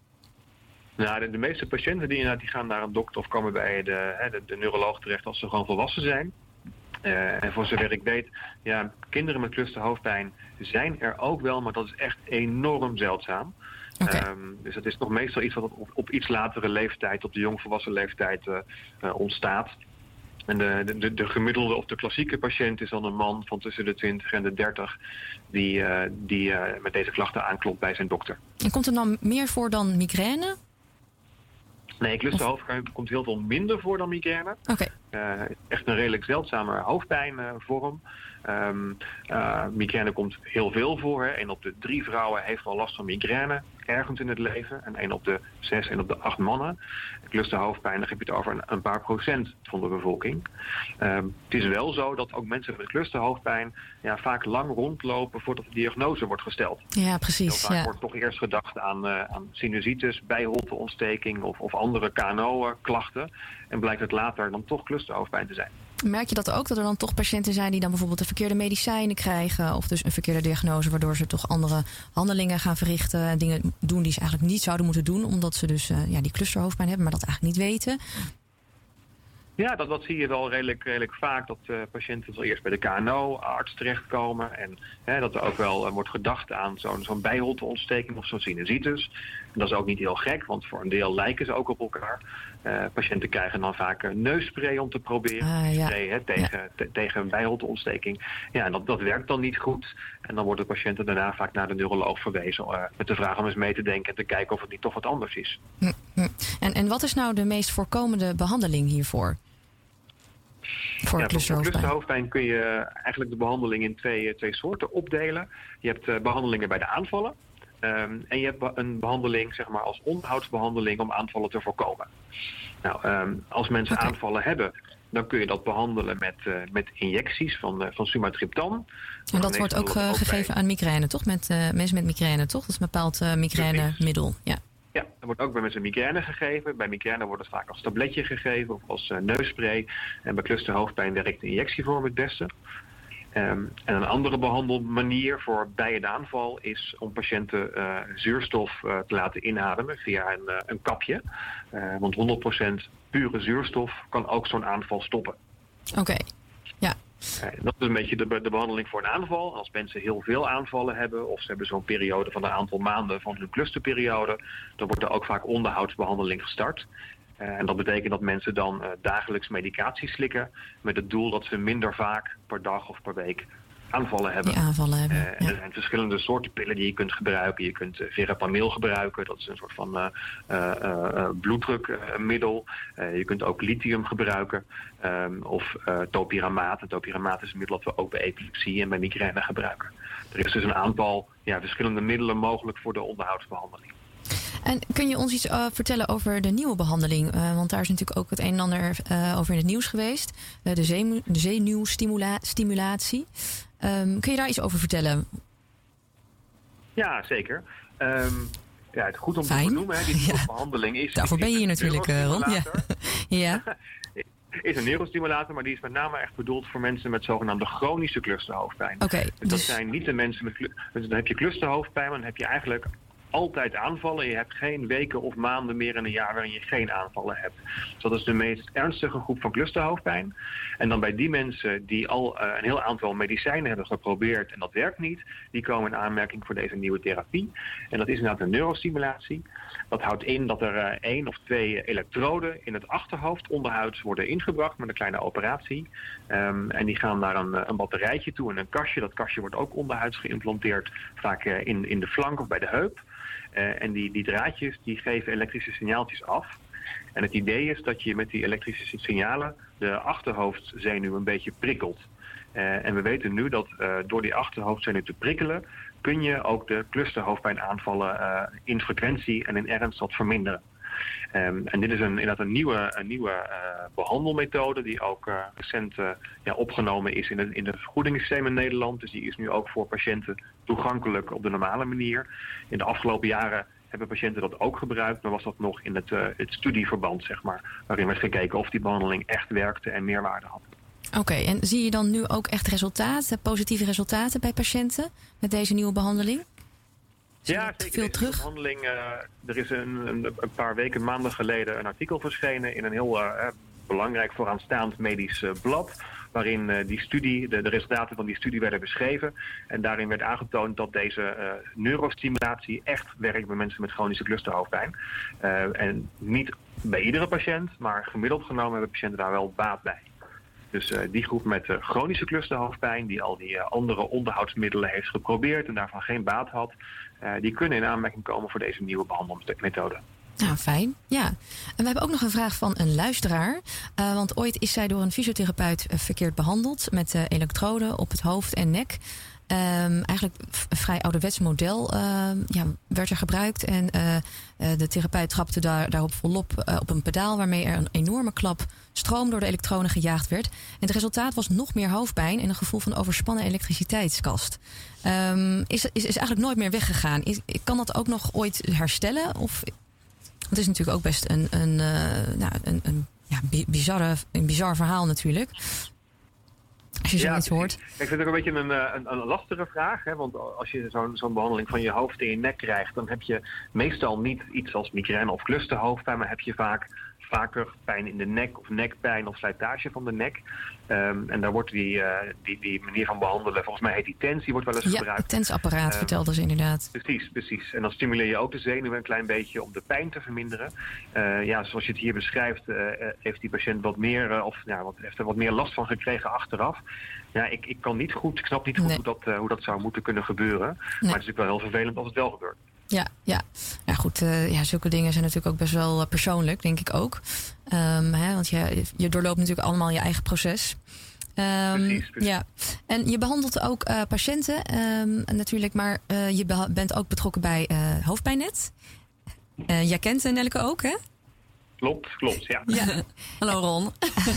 Nou, de, de meeste patiënten die, die gaan naar een dokter of komen bij de, de, de neuroloog terecht als ze gewoon volwassen zijn. Uh, en voor zover ik weet, ja, kinderen met clusterhoofdpijn zijn er ook wel, maar dat is echt enorm zeldzaam. Okay. Um, dus het is nog meestal iets wat op, op iets latere leeftijd, op de jongvolwassen leeftijd uh, uh, ontstaat. En de, de, de gemiddelde of de klassieke patiënt is dan een man van tussen de twintig en de dertig die, uh, die uh, met deze klachten aanklopt bij zijn dokter. En komt er dan meer voor dan migraine? Nee, clusterhoofdpijn komt heel veel minder voor dan migraine. Oké. Uh, echt een redelijk zeldzame hoofdpijnvorm. Um, uh, migraine komt heel veel voor. Hè. Een op de drie vrouwen heeft wel last van migraine ergens in het leven. En één op de zes en op de acht mannen. Clusterhoofdpijn, dan heb je het over een, een paar procent van de bevolking. Um, het is wel zo dat ook mensen met clusterhoofdpijn ja, vaak lang rondlopen voordat de diagnose wordt gesteld. Ja, precies. Heel vaak Ja. wordt toch eerst gedacht aan, uh, aan sinusitis, bijholteontsteking of, of andere K N O-klachten. En blijkt het later dan toch clusterhoofdpijn te zijn. Merk je dat ook, dat er dan toch patiënten zijn die dan bijvoorbeeld de verkeerde medicijnen krijgen of dus een verkeerde diagnose, waardoor ze toch andere handelingen gaan verrichten en dingen doen die ze eigenlijk niet zouden moeten doen, omdat ze dus uh, ja, die clusterhoofdpijn hebben, maar dat eigenlijk niet weten? Ja, dat, dat zie je wel redelijk, redelijk vaak, dat uh, patiënten zo eerst bij de K N O-arts terechtkomen. En hè, dat er ook wel uh, wordt gedacht aan zo'n zo'n bijholteontsteking of zo'n sinusitis. En dat is ook niet heel gek, want voor een deel lijken ze ook op elkaar. Uh, patiënten krijgen dan vaak een neusspray om te proberen. Ah, ja. Spray, hè, tegen, Ja. te, tegen een bijholteontsteking. Ja, en dat, dat werkt dan niet goed. En dan worden patiënten daarna vaak naar de neuroloog verwezen uh, met de vraag om eens mee te denken en te kijken of het niet toch wat anders is. Hm, hm. En, en wat is nou de meest voorkomende behandeling hiervoor? Voor Ja, voor clusterhoofdpijn. clusterhoofdpijn kun je eigenlijk de behandeling in twee, twee soorten opdelen. Je hebt uh, behandelingen bij de aanvallen. Um, en je hebt be- een behandeling zeg maar, als onderhoudsbehandeling om aanvallen te voorkomen. Nou, um, als mensen Oké. aanvallen hebben, dan kun je dat behandelen met, uh, met injecties van, uh, van sumatriptan. En dat wordt ook uh, gegeven aan migraine, toch? Met uh, mensen met migraine, toch? Dat is een bepaald uh, migrainemiddel. Ja. Ja, dat wordt ook bij mensen migraine gegeven. Bij migraine wordt het vaak als tabletje gegeven of als uh, neusspray. En bij clusterhoofdpijn werkt de injectievorm het beste. Um, en een andere behandelmanier voor bij een aanval is om patiënten uh, zuurstof uh, te laten inademen via een, uh, een kapje. Uh, want honderd procent pure zuurstof kan ook zo'n aanval stoppen. Oké. Okay. Ja. Uh, dat is een beetje de, de behandeling voor een aanval. Als mensen heel veel aanvallen hebben of ze hebben zo'n periode van een aantal maanden van hun clusterperiode, dan wordt er ook vaak onderhoudsbehandeling gestart. Uh, en dat betekent dat mensen dan uh, dagelijks medicatie slikken met het doel dat ze minder vaak per dag of per week aanvallen hebben. Die aanvallen hebben, Uh, ja. en er zijn verschillende soorten pillen die je kunt gebruiken. Je kunt uh, verapamil gebruiken, dat is een soort van uh, uh, uh, bloeddrukmiddel. Uh, je kunt ook lithium gebruiken. Um, of uh, topiramaat. En topiramaat is een middel dat we ook bij epilepsie en bij migraine gebruiken. Er is dus een aantal ja, verschillende middelen mogelijk voor de onderhoudsbehandeling. En kun je ons iets uh, vertellen over de nieuwe behandeling? Uh, want daar is natuurlijk ook het een en ander uh, over in het nieuws geweest. Uh, de, zeenu- de zenuwstimulatie. Um, kun je daar iets over vertellen? Ja, zeker. Um, ja, het is goed om Fijn. te benoemen. Hè. Die nieuwe Ja. behandeling is... Daarvoor is ben je hier een natuurlijk, uh, Ron. Ja. neurostimulator. Ja. Is een neurostimulator, maar die is met name echt bedoeld voor mensen met zogenaamde chronische clusterhoofdpijn. Oké, Dus dat dus- zijn niet de mensen met... clu- Dus dan heb je clusterhoofdpijn, maar dan heb je eigenlijk altijd aanvallen. Je hebt geen weken of maanden meer in een jaar waarin je geen aanvallen hebt. Dus dat is de meest ernstige groep van clusterhoofdpijn. En dan bij die mensen die al uh, een heel aantal medicijnen hebben geprobeerd en dat werkt niet, die komen in aanmerking voor deze nieuwe therapie. En dat is inderdaad een neurostimulatie. Dat houdt in dat er uh, één of twee elektroden in het achterhoofd onderhuids worden ingebracht met een kleine operatie. Um, en die gaan naar een, een batterijtje toe en een kastje. Dat kastje wordt ook onderhuids geïmplanteerd, vaak uh, in, in de flank of bij de heup. Uh, en die, die draadjes die geven elektrische signaaltjes af. En het idee is dat je met die elektrische signalen de achterhoofdzenuw een beetje prikkelt. Uh, en we weten nu dat uh, door die achterhoofdzenuw te prikkelen kun je ook de clusterhoofdpijnaanvallen uh, in frequentie en in ernst wat verminderen. Um, en dit is een, inderdaad een nieuwe, een nieuwe uh, behandelmethode die ook uh, recent uh, ja, opgenomen is in het, in het vergoedingssysteem in Nederland. Dus die is nu ook voor patiënten toegankelijk op de normale manier. In de afgelopen jaren hebben patiënten dat ook gebruikt, maar was dat nog in het, uh, het studieverband, zeg maar, waarin werd gekeken of die behandeling echt werkte en meerwaarde had. Oké, okay, en zie je dan nu ook echt resultaten, positieve resultaten bij patiënten met deze nieuwe behandeling? Zie je Ja, dat zeker. veel Deze terug? behandeling, uh, er is een, een, een paar weken, maanden geleden een artikel verschenen in een heel uh, belangrijk vooraanstaand medisch uh, blad, waarin uh, die studie, de, de resultaten van die studie werden beschreven. En daarin werd aangetoond dat deze uh, neurostimulatie echt werkt bij mensen met chronische clusterhoofdpijn. Uh, en niet bij iedere patiënt, maar gemiddeld genomen hebben patiënten daar wel baat bij. Dus uh, die groep met uh, chronische clusterhoofdpijn, die al die uh, andere onderhoudsmiddelen heeft geprobeerd en daarvan geen baat had, uh, die kunnen in aanmerking komen voor deze nieuwe behandelmethode. Nou, fijn. Ja. En we hebben ook nog een vraag van een luisteraar. Uh, want ooit is zij door een fysiotherapeut uh, verkeerd behandeld met uh, elektroden op het hoofd en nek. Um, eigenlijk een vrij ouderwets model uh, ja, werd er gebruikt. En uh, uh, de therapeut trapte daar, daarop volop uh, op een pedaal, waarmee er een enorme klap stroom door de elektronen gejaagd werd. En het resultaat was nog meer hoofdpijn en een gevoel van overspannen elektriciteitskast. Um, is, is, is eigenlijk nooit meer weggegaan. Is, kan dat ook nog ooit herstellen? Of, het is natuurlijk ook best een, een, uh, nou, een, een, ja, bizarre, een bizar verhaal natuurlijk. Als je zoiets ja, hoort. Ik vind het ook een beetje een, een, een lastige vraag. Hè? Want als je zo'n zo'n behandeling van je hoofd in je nek krijgt, dan heb je meestal niet iets als migraine of clusterhoofdpijn, maar heb je vaak vaker pijn in de nek of nekpijn of slijtage van de nek. Um, en daar wordt die, uh, die, die manier van behandelen, volgens mij heet die TENS, die wordt wel eens ja, gebruikt. Ja, het TENS-apparaat, um, vertelde ze inderdaad. Precies, precies. En dan stimuleer je ook de zenuwen een klein beetje om de pijn te verminderen. Uh, ja, zoals je het hier beschrijft, uh, heeft die patiënt wat meer, uh, of ja, wat, heeft er wat meer last van gekregen achteraf. Ja, ik, ik kan niet goed, ik snap niet goed nee. hoe, dat, uh, hoe dat zou moeten kunnen gebeuren. Nee. Maar het is natuurlijk wel heel vervelend als het wel gebeurt. Ja, ja. ja goed. Uh, ja, zulke dingen zijn natuurlijk ook best wel uh, persoonlijk, denk ik ook. Um, hè, want je, je doorloopt natuurlijk allemaal je eigen proces. Um, precies, precies. Ja. En je behandelt ook uh, patiënten um, natuurlijk, maar uh, je be- bent ook betrokken bij uh, Hoofdpijnnet. Uh, jij kent Nelleke ook, hè? Klopt, klopt, ja. ja. Hallo Ron.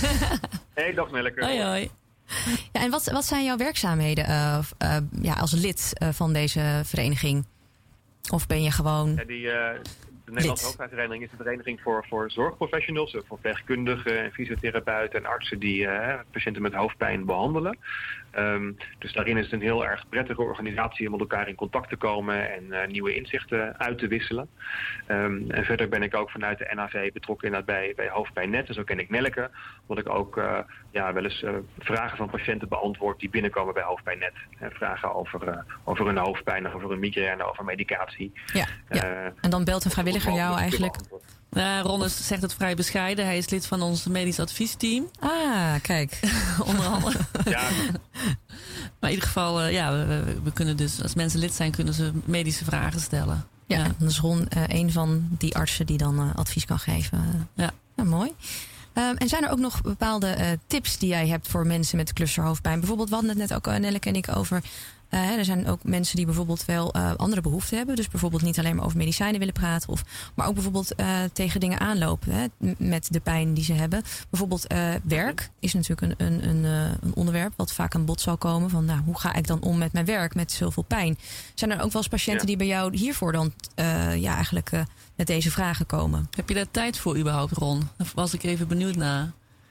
Hey, dag Nelleke. Hoi, hoi. Ja, en wat, wat zijn jouw werkzaamheden uh, uh, ja, als lid uh, van deze vereniging? Of ben je gewoon... Ja, die, uh, de Nederlandse Hoofdpijnvereniging is een vereniging voor, voor zorgprofessionals, voor verpleegkundigen en fysiotherapeuten en artsen die uh, patiënten met hoofdpijn behandelen. Um, dus daarin is het een heel erg prettige organisatie om met elkaar in contact te komen en uh, nieuwe inzichten uit te wisselen. Um, en verder ben ik ook vanuit de N H V betrokken inderdaad bij, bij Hoofdpijnnet. En zo ken ik Nelleke, omdat ik ook uh, ja, wel eens uh, vragen van patiënten beantwoord die binnenkomen bij Hoofdpijnnet. Uh, vragen over, uh, over hun hoofdpijn, over hun migraine, over medicatie. Ja, ja. Uh, en dan belt een vrijwilliger jou eigenlijk... Uh, Ron is, zegt het vrij bescheiden. Hij is lid van ons medisch adviesteam. Ah, kijk. Onder andere. Ja. Maar in ieder geval, uh, ja, we, we kunnen dus, als mensen lid zijn, kunnen ze medische vragen stellen. Ja, ja. Dan is Ron uh, een van die artsen die dan uh, advies kan geven. Ja. Nou, mooi. Um, en zijn er ook nog bepaalde uh, tips die jij hebt voor mensen met clusterhoofdpijn? Bijvoorbeeld, we hadden het net ook, uh, Nelleke en ik, over... Uh, er zijn ook mensen die bijvoorbeeld wel uh, andere behoeften hebben. Dus bijvoorbeeld niet alleen maar over medicijnen willen praten. Of, maar ook bijvoorbeeld uh, tegen dingen aanlopen. Hè, met de pijn die ze hebben. Bijvoorbeeld uh, werk is natuurlijk een, een, een, uh, een onderwerp wat vaak aan bod zal komen. Van nou, hoe ga ik dan om met mijn werk met zoveel pijn? Zijn er ook wel eens patiënten ja. die bij jou hiervoor dan uh, ja, eigenlijk uh, met deze vragen komen? Heb je daar tijd voor überhaupt, Ron? Daar was ik even benieuwd naar.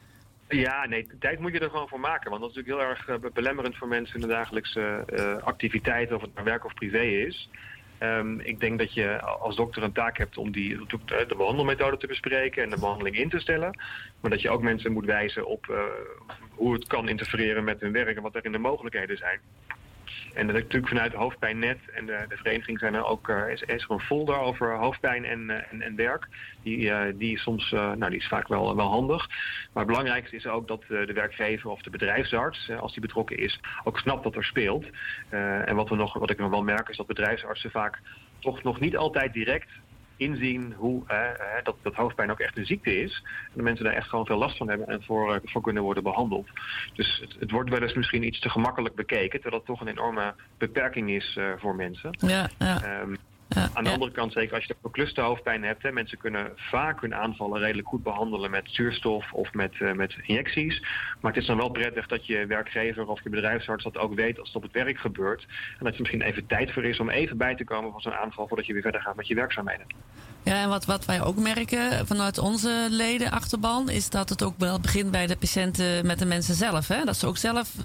Ja, nee, tijd moet je er gewoon voor maken. Want dat is natuurlijk heel erg uh, belemmerend voor mensen in de dagelijkse uh, activiteiten, of het nou werk of privé is. Um, ik denk dat je als dokter een taak hebt om die, de behandelmethode te bespreken en de behandeling in te stellen. Maar dat je ook mensen moet wijzen op uh, hoe het kan interfereren met hun werk en wat er in de mogelijkheden zijn. En dat natuurlijk vanuit Hoofdpijnnet en de, de vereniging zijn er ook, uh, is, is er een folder over hoofdpijn en, uh, en, en werk. Die, uh, die, soms, uh, nou, die is vaak wel, wel handig. Maar het belangrijkste is ook dat uh, de werkgever of de bedrijfsarts, uh, als die betrokken is, ook snapt wat er speelt. Uh, en wat, we nog, wat ik nog wel merk is dat bedrijfsartsen vaak toch nog niet altijd direct inzien hoe uh, dat, dat hoofdpijn ook echt een ziekte is. En de mensen daar echt gewoon veel last van hebben en voor, uh, voor kunnen worden behandeld. Dus het, het wordt wel eens misschien iets te gemakkelijk bekeken, terwijl het toch een enorme beperking is uh, voor mensen. Ja, ja. Um, Ja, Aan de ja. andere kant, zeker als je ook clusterhoofdpijn hebt, hè, mensen kunnen vaak hun aanvallen redelijk goed behandelen met zuurstof of met, uh, met injecties. Maar het is dan wel prettig dat je werkgever of je bedrijfsarts dat ook weet als het op het werk gebeurt. En dat er misschien even tijd voor is om even bij te komen van zo'n aanval voordat je weer verder gaat met je werkzaamheden. Ja, en wat, wat wij ook merken vanuit onze ledenachterban is dat het ook wel begint bij de patiënten met de mensen zelf. Hè? Dat ze ook zelf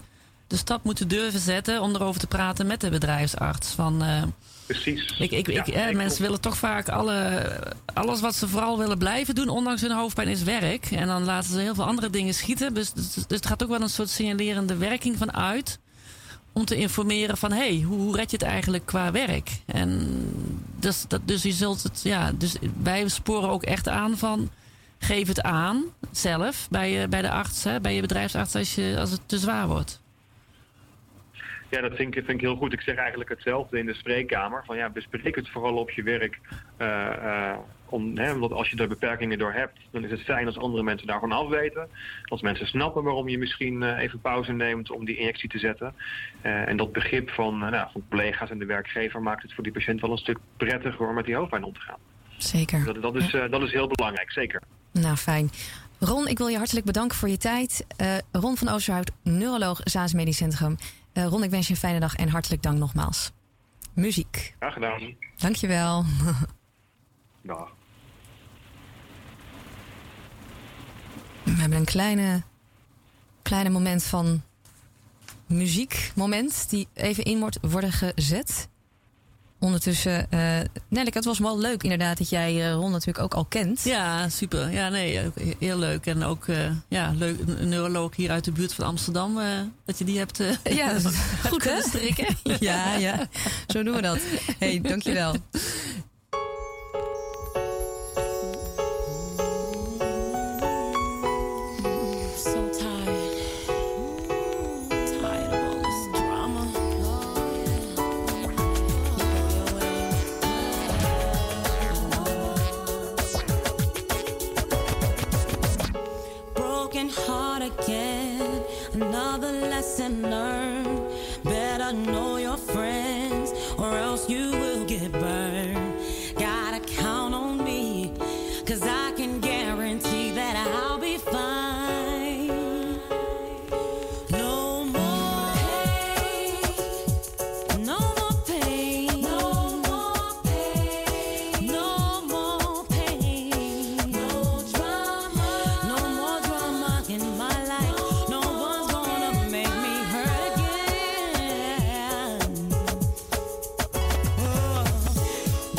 de stap moeten durven zetten om erover te praten met de bedrijfsarts. Van, uh, Precies. Ik, ik, Ja, ik, eh, ik mensen willen toch vaak alle, alles wat ze vooral willen blijven doen, ondanks hun hoofdpijn, is werk. En dan laten ze heel veel andere dingen schieten. Dus, dus, dus het gaat ook wel een soort signalerende werking van uit. Om te informeren van, hé, hey, hoe, hoe red je het eigenlijk qua werk? En dus, dat, dus je zult het, ja, dus wij sporen ook echt aan van, geef het aan zelf bij, je, bij de arts, hè, bij je bedrijfsarts als, je, als het te zwaar wordt. Ja, dat vind ik, vind ik heel goed. Ik zeg eigenlijk hetzelfde in de spreekkamer. Van ja, bespreek het vooral op je werk. Uh, uh, om, hè, omdat als je er beperkingen door hebt, dan is het fijn als andere mensen daarvan afweten. Als mensen snappen waarom je misschien uh, even pauze neemt om die injectie te zetten. Uh, en dat begrip van, uh, nou, van collega's en de werkgever maakt het voor die patiënt wel een stuk prettiger om met die hoofdpijn om te gaan. Zeker. Dat, dat, is, uh, dat is heel belangrijk, zeker. Nou, fijn. Ron, ik wil je hartelijk bedanken voor je tijd. Uh, Ron van Oosterhout, neuroloog, Zaans Medisch Centrum. Uh, Ron, ik wens je een fijne dag en hartelijk dank nogmaals. Muziek. Graag gedaan. Dankjewel. Dag. We hebben een kleine, kleine moment van muziekmoment die even in wordt worden gezet. Ondertussen, uh, Nelleke, het was wel leuk inderdaad dat jij uh, Ron natuurlijk ook al kent. Ja, super. Ja, nee, heel leuk. En ook uh, ja, leuk, een neuroloog hier uit de buurt van Amsterdam, uh, dat je die hebt uh, ja, goed hè? strikken. ja, ja, zo doen we dat. Hey, dankjewel. Heart again, another lesson learned. Better know your friends, or else you will get burned. Gotta count on me, cause I can guarantee that I'll be fine. No more pain, no more pain, no more pain, no more pain, no drama, no more drama in my life. No one's gonna make me hurt again. Oh.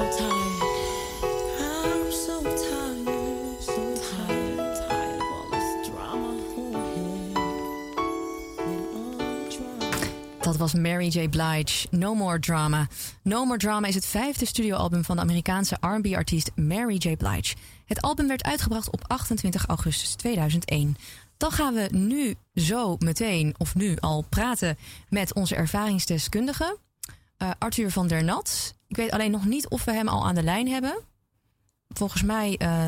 I'm tired. I'm so tired, so tired, tired of all this drama. Dat was Mary J. Blige, No More Drama. No More Drama is het vijfde studioalbum van de Amerikaanse R en B-artiest Mary J. Blige. Het album werd uitgebracht op achtentwintig augustus tweeduizend één. Dan gaan we nu zo meteen, of nu al, praten met onze ervaringsdeskundige, uh, Arthur van der Nat. Ik weet alleen nog niet of we hem al aan de lijn hebben. Volgens mij uh,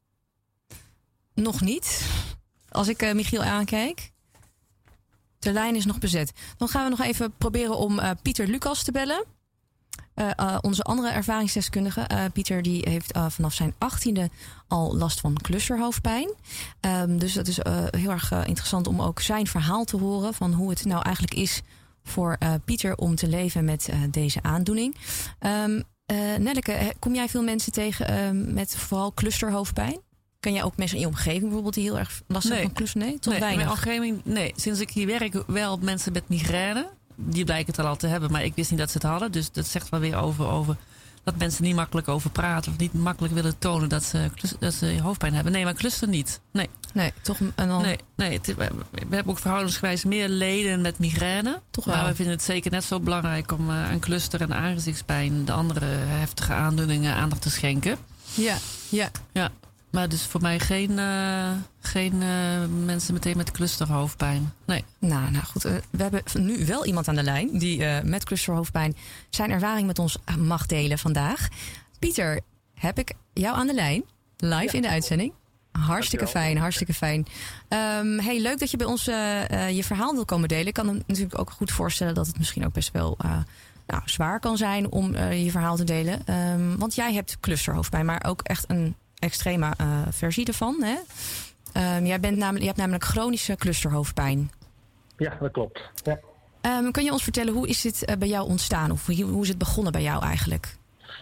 nog niet. Als ik uh, Michiel aankijk. De lijn is nog bezet. Dan gaan we nog even proberen om uh, Pieter Lucas te bellen. Uh, uh, onze andere ervaringsdeskundige. Uh, Pieter die heeft uh, vanaf zijn achttiende al last van clusterhoofdpijn. Um, dus dat is uh, heel erg uh, interessant om ook zijn verhaal te horen. Van hoe het nou eigenlijk is voor uh, Pieter om te leven met uh, deze aandoening. Um, uh, Nelleke, kom jij veel mensen tegen uh, met vooral clusterhoofdpijn? Ken jij ook mensen in je omgeving bijvoorbeeld die heel erg last hebben Nee. van cluster? Nee, tot Nee, weinig. in mijn omgeving, nee, sinds ik hier werk wel mensen met migraine. Die blijken het al te hebben, maar ik wist niet dat ze het hadden. Dus dat zegt wel weer over, over dat mensen niet makkelijk over praten. Of niet makkelijk willen tonen dat ze, klus- dat ze hoofdpijn hebben. Nee, maar cluster niet. Nee, Nee, toch een, en dan, nee, nee het, we, we hebben ook verhoudingsgewijs meer leden met migraine. Toch Maar wel. we vinden het zeker net zo belangrijk om uh, aan cluster en aangezichtspijn, de andere heftige aandoeningen, aandacht te schenken. Ja, ja. Ja, maar dus voor mij geen, uh, geen uh, mensen meteen met clusterhoofdpijn. Nee. Nou, nou goed, uh, we hebben nu wel iemand aan de lijn die uh, met clusterhoofdpijn zijn ervaring met ons mag delen vandaag. Pieter, heb ik jou aan de lijn? Live in de uitzending. Hartstikke fijn, hartstikke fijn. Um, hey, leuk dat je bij ons uh, uh, je verhaal wil komen delen. Ik kan me natuurlijk ook goed voorstellen dat het misschien ook best wel uh, nou, zwaar kan zijn om uh, je verhaal te delen. Um, want jij hebt clusterhoofdpijn, maar ook echt een extreme uh, versie ervan. Hè? Um, jij bent namelijk, je hebt namelijk chronische clusterhoofdpijn. Ja, dat klopt. Ja. Um, kun je ons vertellen, hoe is dit uh, bij jou ontstaan? Of hoe, hoe is het begonnen bij jou eigenlijk?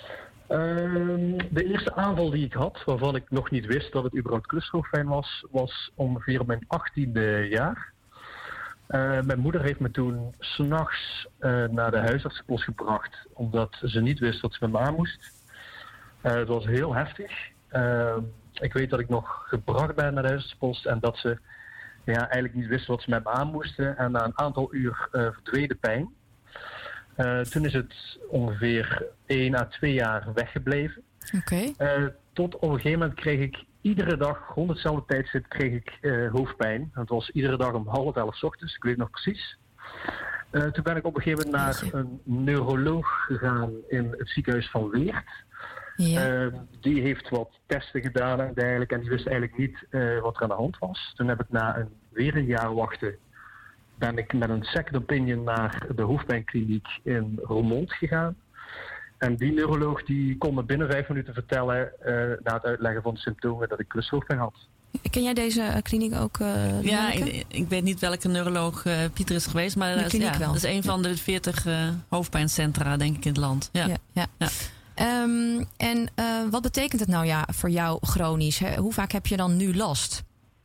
Um, de eerste aanval die ik had, waarvan ik nog niet wist dat het überhaupt clusterhoofdpijn was, was ongeveer op mijn achttiende jaar. Uh, mijn moeder heeft me toen 's nachts uh, naar de huisartsenpost gebracht, omdat ze niet wist wat ze met me aan moest. Uh, het was heel heftig. Uh, ik weet dat ik nog gebracht ben naar de huisartsenpost en dat ze ja, eigenlijk niet wisten wat ze met me aan moesten. En na een aantal uur uh, verdween de pijn. Uh, toen is het ongeveer één à twee jaar weggebleven. Oké. Uh, tot op een gegeven moment kreeg ik iedere dag, rond hetzelfde tijdstip, kreeg ik uh, hoofdpijn. Het was iedere dag om half elf 's ochtends, ik weet nog precies. Uh, toen ben ik op een gegeven moment naar een neuroloog gegaan in het ziekenhuis van Weert. Ja. Uh, die heeft wat testen gedaan en dergelijke en die wist eigenlijk niet uh, wat er aan de hand was. Toen heb ik na een, weer een jaar wachten, ben ik met een second opinion naar de hoofdpijnkliniek in Roermond gegaan. En die neuroloog die kon me binnen vijf minuten vertellen, uh, na het uitleggen van de symptomen, dat ik clusterhoofdpijn had. Ken jij deze uh, kliniek ook? Uh, Ja, ik, ik weet niet welke neuroloog uh, Pieter is geweest, maar De dat is, kliniek ja, wel. dat is een van de veertig uh, hoofdpijncentra, denk ik, in het land. Ja. Ja, ja. Ja. Um, en uh, wat betekent het nou ja, voor jou chronisch? Hè? Hoe vaak heb je dan nu last?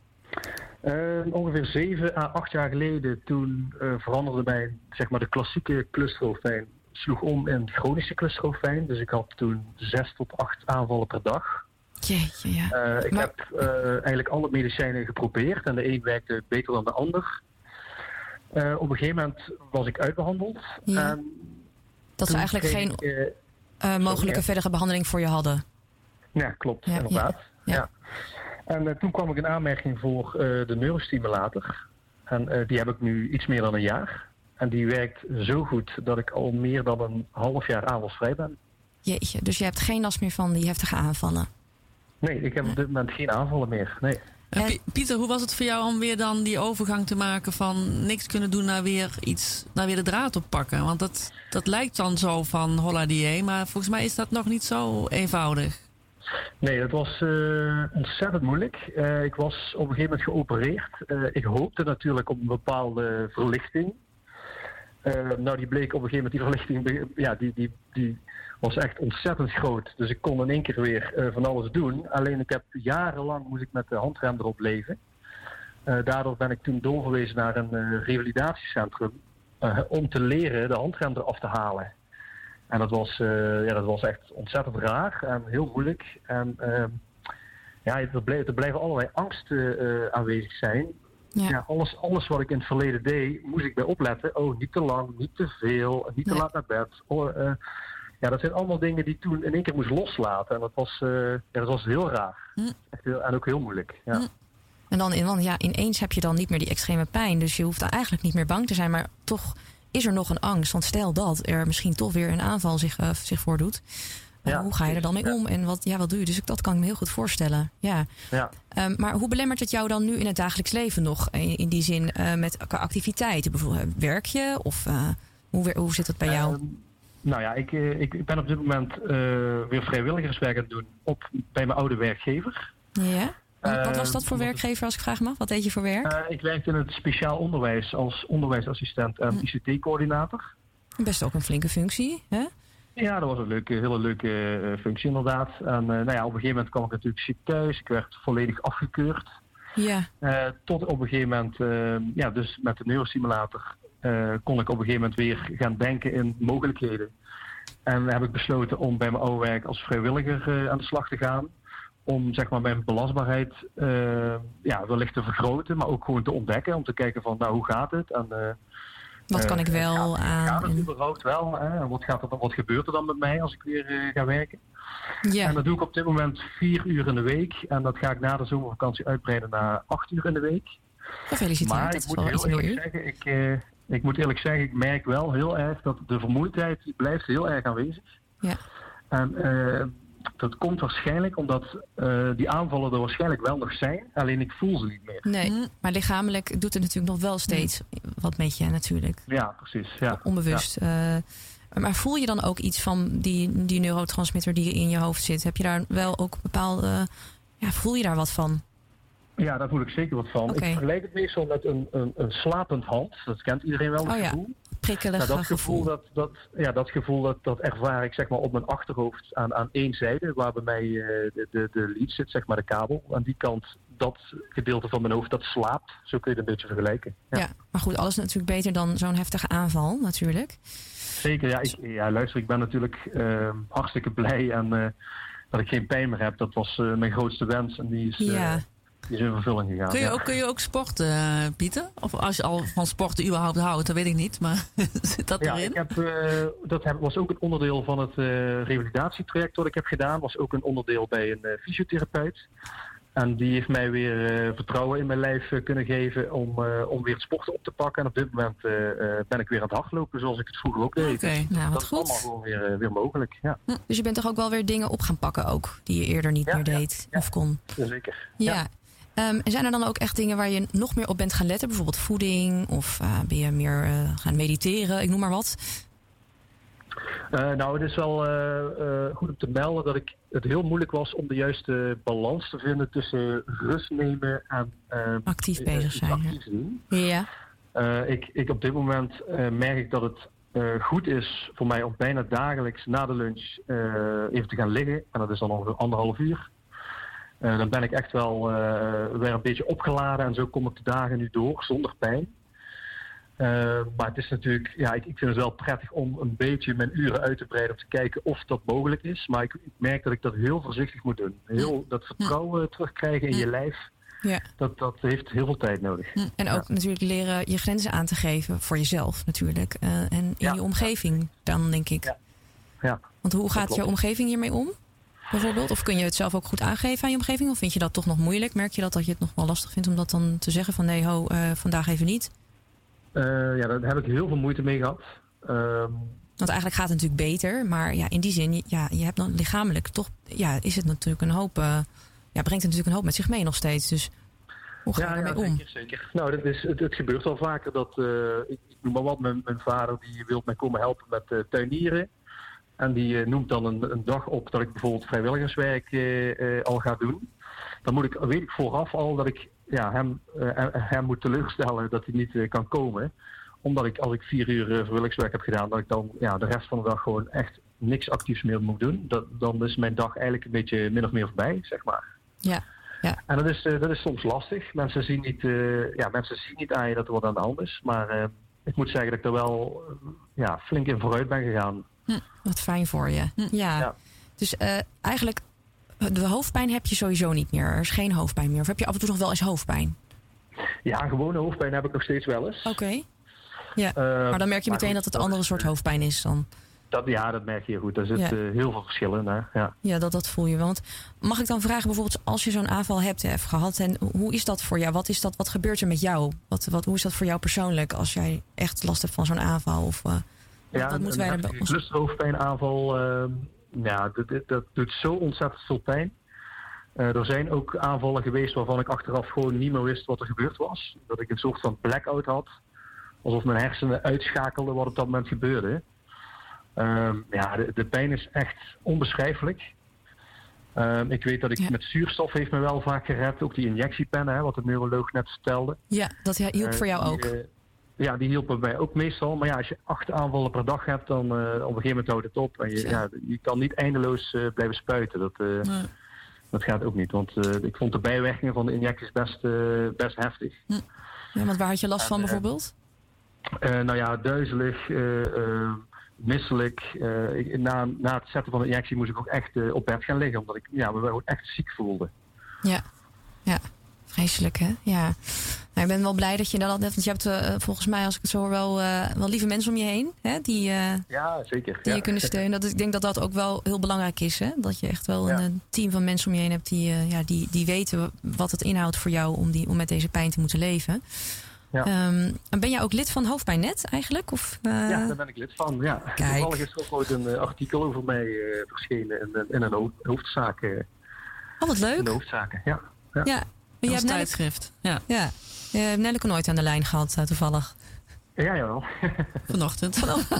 Uh, ongeveer zeven à acht jaar geleden, toen uh, veranderde mijn, zeg maar, de klassieke clusterhoofdpijn sloeg om in chronische clusterhoofdpijn. Dus ik had toen zes tot acht aanvallen per dag. Jeetje, ja. Uh, ik Maar- heb uh, eigenlijk alle medicijnen geprobeerd en de een werkte beter dan de ander. Uh, op een gegeven moment was ik uitbehandeld. Ja. En Dat ze toen eigenlijk kreeg geen ik, uh, uh, mogelijke ja. verdere behandeling voor je hadden. Ja, klopt, Ja, inderdaad. ja, ja. Ja. En uh, toen kwam ik in aanmerking voor uh, de neurostimulator. En uh, die heb ik nu iets meer dan een jaar. En die werkt zo goed dat ik al meer dan een half jaar aanvalsvrij ben. Jeetje, dus je hebt geen last meer van die heftige aanvallen. Nee, ik heb op dit moment geen aanvallen meer. Nee. Uh, P- Pieter, hoe was het voor jou om weer dan die overgang te maken van niks kunnen doen naar weer iets, naar weer de draad oppakken? Want dat, dat lijkt dan zo van holla die, maar volgens mij is dat nog niet zo eenvoudig. Nee, dat was uh, ontzettend moeilijk. Uh, ik was op een gegeven moment geopereerd. Uh, ik hoopte natuurlijk op een bepaalde verlichting. Uh, nou, die bleek op een gegeven moment, die verlichting, ja, die, die, die was echt ontzettend groot. Dus ik kon in één keer weer uh, van alles doen. Alleen ik heb jarenlang moest ik met de handrem erop leven. Uh, daardoor ben ik toen doorgewezen naar een uh, revalidatiecentrum uh, om te leren de handrem eraf te halen. En dat was, uh, ja, dat was echt ontzettend raar en heel moeilijk. En uh, ja, er, bleef, er blijven allerlei angsten uh, aanwezig zijn. Ja. Ja, alles, alles wat ik in het verleden deed, moest ik bij opletten. Oh, niet te lang, niet te veel, niet te Nee. laat naar bed. Oh, uh, ja, dat zijn allemaal dingen die ik toen in één keer moest loslaten. En dat was, uh, ja, dat was heel raar. Hm. Echt heel, en ook heel moeilijk. Ja. Hm. En dan, in- want ja, ineens heb je dan niet meer die extreme pijn. Dus je hoeft dan eigenlijk niet meer bang te zijn. Maar toch is er nog een angst. Want stel dat er misschien toch weer een aanval zich, uh, zich voordoet. Uh, Ja, hoe ga je er dan mee ja. om? En wat, ja, wat doe je? Dus ik, dat kan ik me heel goed voorstellen. Ja. Ja. Um, maar hoe belemmert het jou dan nu in het dagelijks leven nog? In, in die zin uh, met qua activiteiten? Bijvoorbeeld, werk je? Of uh, hoe, wer- hoe zit dat bij jou? Um, nou ja, ik, uh, ik, ik ben op dit moment uh, weer vrijwilligerswerk aan het doen op, bij mijn oude werkgever. Ja? Wat, wat was dat voor Uh, werkgever, als ik vragen mag? Wat deed je voor werk? Uh, ik werkte in het speciaal onderwijs als onderwijsassistent en Hm. I C T-coördinator. Best ook een flinke functie, hè? Ja, dat was een leuke, hele leuke uh, functie inderdaad. En uh, nou ja, op een gegeven moment kwam ik natuurlijk ziek thuis. Ik werd volledig afgekeurd. Ja. Uh, tot op een gegeven moment, uh, ja, dus met de neurosimulator uh, kon ik op een gegeven moment weer gaan denken in mogelijkheden. En heb ik besloten om bij mijn oude werk als vrijwilliger uh, aan de slag te gaan. Om zeg maar mijn belastbaarheid uh, ja, wellicht te vergroten, maar ook gewoon te ontdekken. Om te kijken van, nou, hoe gaat het? En, uh, Wat kan uh, ik wel gaat, aan? Gaat het en- überhaupt wel? Hè? En Wat, gaat er dan, wat gebeurt er dan met mij als ik weer uh, ga werken? Ja. En dat doe ik op dit moment vier uur in de week. En dat ga ik na de zomervakantie uitbreiden naar acht uur in de week. Gefeliciteerd, Maar dat ik is moet wel heel iets meer eerlijk uur. zeggen, ik, uh, ik moet eerlijk zeggen, ik merk wel heel erg dat de vermoeidheid die blijft heel erg aanwezig. Ja. En uh, dat komt waarschijnlijk omdat uh, die aanvallen er waarschijnlijk wel nog zijn. Alleen ik voel ze niet meer. Nee, Hm. maar lichamelijk doet het natuurlijk nog wel steeds wat met je natuurlijk. Ja, precies. Ja. Onbewust. Eh, maar voel je dan ook iets van die, die neurotransmitter die in je hoofd zit? Heb je daar wel ook bepaalde... Ja, voel je daar wat van? Ja, daar voel ik zeker wat van. Oké. Ik vergelijk het meestal met een, een, een slapend hand. Dat kent iedereen wel, dat Oh ja. gevoel. Prikkelig Nou, dat gevoel. gevoel, dat, dat, ja, dat, gevoel dat, dat ervaar ik zeg maar, op mijn achterhoofd aan, aan één zijde, waar bij mij uh, de, de, de lead zit, zeg maar de kabel. Aan die kant, dat gedeelte van mijn hoofd, dat slaapt. Zo kun je het een beetje vergelijken. Ja. Ja, maar goed, alles is natuurlijk beter dan zo'n heftige aanval, natuurlijk. Zeker, ja, ik, ja. Luister, ik ben natuurlijk uh, hartstikke blij en uh, dat ik geen pijn meer heb. Dat was uh, mijn grootste wens en die is, uh, Ja. die is in vervulling gegaan. Kun je ja. ook, kun je ook sporten, uh, Pieter? Of als je al van sporten überhaupt houdt, dat weet ik niet. Maar zit dat Ja, erin? ik heb, uh, dat heb, was ook een onderdeel van het uh, revalidatietraject dat ik heb gedaan. Was ook een onderdeel bij een uh, fysiotherapeut. En die heeft mij weer uh, vertrouwen in mijn lijf uh, kunnen geven om, uh, om weer het sporten op te pakken. En op dit moment uh, uh, ben ik weer aan het hardlopen zoals ik het vroeger ook deed. Oké. Nou, Dat wat is allemaal goed. gewoon weer, uh, weer mogelijk. Ja, Hm, Dus je bent toch ook wel weer dingen op gaan pakken ook, die je eerder niet Ja, meer ja, deed ja. of kon? zeker. Ja. Ehm, en zijn er dan ook echt dingen waar je nog meer op bent gaan letten? Bijvoorbeeld voeding of uh, ben je meer uh, gaan mediteren, ik noem maar wat. Uh, nou, het is wel uh, uh, goed om te melden dat ik het heel moeilijk was om de juiste balans te vinden tussen rust nemen en uh, Actief uh, bezig iets zijn, actiefs doen. Ja. Uh, ik, ik op dit moment uh, merk ik dat het uh, goed is voor mij om bijna dagelijks na de lunch uh, even te gaan liggen. En dat is dan ongeveer anderhalf uur. Uh, dan ben ik echt wel uh, weer een beetje opgeladen en zo kom ik de dagen nu door zonder pijn. Uh, maar het is natuurlijk, ja, ik, ik vind het wel prettig om een beetje mijn uren uit te breiden om te kijken of dat mogelijk is. Maar ik, ik merk dat ik dat heel voorzichtig moet doen. Heel, dat vertrouwen terugkrijgen in je lijf, Ja. dat, dat heeft heel veel tijd nodig. Hm, En ook natuurlijk leren je grenzen aan te geven voor jezelf natuurlijk. Uh, en in Ja. je omgeving dan, denk ik. Ja. Ja. Want hoe gaat klopt. jouw omgeving hiermee om? Bijvoorbeeld? Of kun je het zelf ook goed aangeven aan je omgeving? Of vind je dat toch nog moeilijk? Merk je dat, dat je het nog wel lastig vindt om dat dan te zeggen van nee, ho, uh, vandaag even niet? Uh, ja, daar heb ik heel veel moeite mee gehad. Um, Want eigenlijk gaat het natuurlijk beter. Maar ja, in die zin, ja, je hebt dan lichamelijk toch, ja, is het natuurlijk een hoop, uh, ja, brengt het natuurlijk een hoop met zich mee nog steeds. Dus hoe ga je ja, daarmee ja, om? zeker, zeker. Nou, dat is, het, het gebeurt wel vaker dat, uh, ik, ik noem maar wat, mijn, mijn vader die wil mij komen helpen met uh, tuinieren. En die uh, noemt dan een, een dag op dat ik bijvoorbeeld vrijwilligerswerk uh, uh, al ga doen. Dan moet ik, weet ik vooraf al dat ik ja, hem, uh, hem moet teleurstellen dat hij niet uh, kan komen. Omdat ik, als ik vier uur uh, vrijwilligerswerk heb gedaan, dat ik dan ja, de rest van de dag gewoon echt niks actiefs meer moet doen. Dat, dan is mijn dag eigenlijk een beetje min of meer voorbij, zeg maar. Ja. Ja. En dat is, uh, dat is soms lastig. Mensen zien, niet, uh, ja, mensen zien niet aan je dat er wat aan de hand is. Maar uh, ik moet zeggen dat ik er wel uh, ja, flink in vooruit ben gegaan. Hm, wat fijn voor je. Hm. Ja. Ja. Dus uh, eigenlijk, de hoofdpijn heb je sowieso niet meer. Er is geen hoofdpijn meer. Of heb je af en toe nog wel eens hoofdpijn? Ja, gewone hoofdpijn heb ik nog steeds wel eens. Oké. Okay. Ja, Uh, maar dan merk je maar meteen goed, dat het een andere soort hoofdpijn is dan. Dat, ja, dat merk je heel goed. Er zitten Ja. uh, heel veel verschillen. Hè? Ja, Ja, dat, dat voel je wel. Want mag ik dan vragen bijvoorbeeld als je zo'n aanval hebt, hebt gehad... en hoe is dat voor jou? Wat, is dat, wat gebeurt er met jou? Wat, wat, hoe is dat voor jou persoonlijk als jij echt last hebt van zo'n aanval? Of, uh, ja wat, wat moeten wij een er... clusterhoofdpijnaanval, uh, ja, dat, dat, dat doet zo ontzettend veel pijn. Uh, er zijn ook aanvallen geweest waarvan ik achteraf gewoon niet meer wist wat er gebeurd was. Dat ik een soort van blackout had. Alsof mijn hersenen uitschakelden wat op dat moment gebeurde. Um, ja, de, de pijn is echt onbeschrijfelijk. Um, ik weet dat ik Ja. met zuurstof heeft me wel vaak gered. Ook die injectiepennen, hè, wat de neuroloog net vertelde. Ja, dat hielp Uh, voor jou die, ook. uh, ja, die hielpen mij ook meestal. Maar ja, als je acht aanvallen per dag hebt, dan uh, op een gegeven moment houdt het op. En je, Ja. ja, je kan niet eindeloos uh, blijven spuiten. Dat, uh, Nee. dat gaat ook niet. Want uh, ik vond de bijwerkingen van de injecties best, uh, best heftig. Ja, want waar had je last van En, uh, bijvoorbeeld? Uh, nou ja, duizelig, uh, uh, misselijk. Uh, ik, na, na het zetten van de injectie moest ik ook echt uh, op bed gaan liggen. Omdat ik ja, me wel echt ziek voelde. Ja, ja. Vreselijk, hè? Ja. Nou, ik ben wel blij dat je dat net... Want je hebt uh, volgens mij, als ik het zo hoor, wel, uh, wel lieve mensen om je heen. Hè? Die, uh, Ja, zeker. die ja. je kunnen steunen. Dat, is- ik denk dat dat ook wel heel belangrijk is. Hè? Dat je echt wel Ja. een, een team van mensen om je heen hebt... die, uh, ja, die, die weten wat het inhoudt voor jou om, die, om met deze pijn te moeten leven. Ja. Um, en ben jij ook lid van Hoofdpijnnet eigenlijk? Of, uh... Ja, daar ben ik lid van. Ja. Kijk. Toevallig is er ook ooit een uh, artikel over mij uh, verschenen in, in een ho- hoofdzaak. Uh, Oh, wat in leuk. de hoofdzaken, ja. ja. Ja. En jij Als hebt Nelleke, tijdschrift. Ja, ja. Je hebt Nelleke nooit aan de lijn gehad, uh, toevallig. Ja, jawel. vanochtend.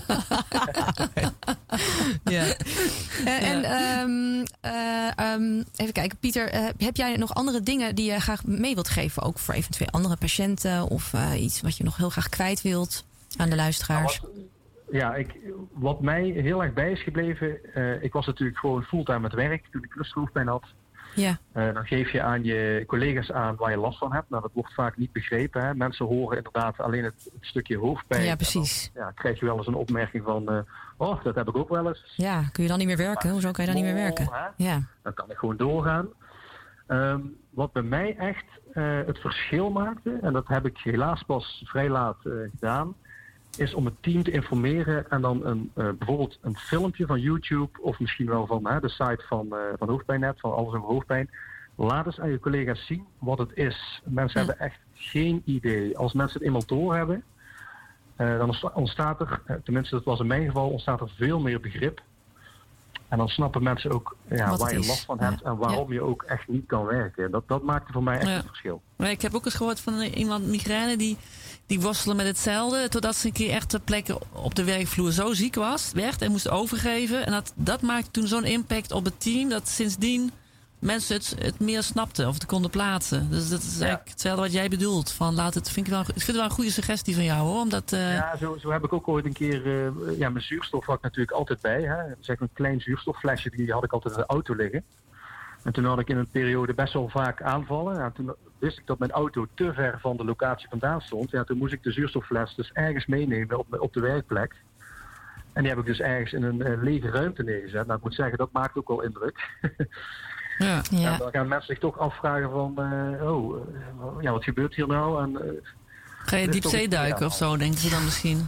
Ja. Uh, en um, uh, um, even kijken, Pieter, uh, heb jij nog andere dingen die je graag mee wilt geven? Ook voor eventueel andere patiënten of uh, iets wat je nog heel graag kwijt wilt aan de luisteraars? Nou, wat, ja, ik, wat mij heel erg bij is gebleven... Uh, ik was natuurlijk gewoon fulltime met werk toen ik clusterhoofdpijn had. Ja, Uh, dan geef je aan je collega's aan waar je last van hebt. Nou, dat wordt vaak niet begrepen. Hè? Mensen horen inderdaad alleen het, het stukje hoofdpijn. ja precies. En dan, ja, krijg je wel eens een opmerking van... Uh, oh, dat heb ik ook wel eens. Ja, kun je dan niet meer werken? Hoezo kan je dan niet meer werken? Hè? Ja, Dan kan ik gewoon doorgaan. Um, wat bij mij echt uh, het verschil maakte... en dat heb ik helaas pas vrij laat uh, gedaan... is om het team te informeren en dan een, uh, bijvoorbeeld een filmpje van YouTube... of misschien wel van uh, de site van, uh, van Hoofdpijnnet, van Alles over Hoofdpijn... laat eens aan je collega's zien wat het is. Mensen Hm. hebben echt geen idee. Als mensen het eenmaal doorhebben... Uh, dan ontstaat er, uh, tenminste dat was in mijn geval... ontstaat er veel meer begrip... En dan snappen mensen ook ja, Wat waar het je is. last van Ja. hebt en waarom je ook echt niet kan werken. Dat, dat maakte voor mij echt Ja. het verschil. Maar ik heb ook eens gehoord van iemand migraine die, die worstelde met hetzelfde. Totdat ze een keer echt ter plekke op de werkvloer zo ziek was, werd en moest overgeven. En dat, dat maakte toen zo'n impact op het team dat sindsdien mensen het, het meer snapten of het konden plaatsen. Dus dat is eigenlijk hetzelfde wat jij bedoelt. Van laat het, vind ik, wel, ik vind het wel een goede suggestie van jou hoor. Omdat, uh, Ja, zo, zo heb ik ook ooit een keer... Uh, ja, mijn zuurstof had ik natuurlijk altijd bij. Hè. Zeg een klein zuurstofflesje, die had ik altijd in de auto liggen. En toen had ik in een periode best wel vaak aanvallen. Ja, toen wist ik dat mijn auto te ver van de locatie vandaan stond. Ja, toen moest ik de zuurstoffles dus ergens meenemen op, op de werkplek. En die heb ik dus ergens in een uh, lege ruimte neergezet. Nou, ik moet zeggen, dat maakt ook wel indruk. ja. Ja. ja. Dan gaan mensen zich toch afvragen van... Uh, oh, uh, ja, wat gebeurt hier nou? En, uh, Ga je dit is toch diepzee iets- duiken ja. of zo, denken ze dan misschien.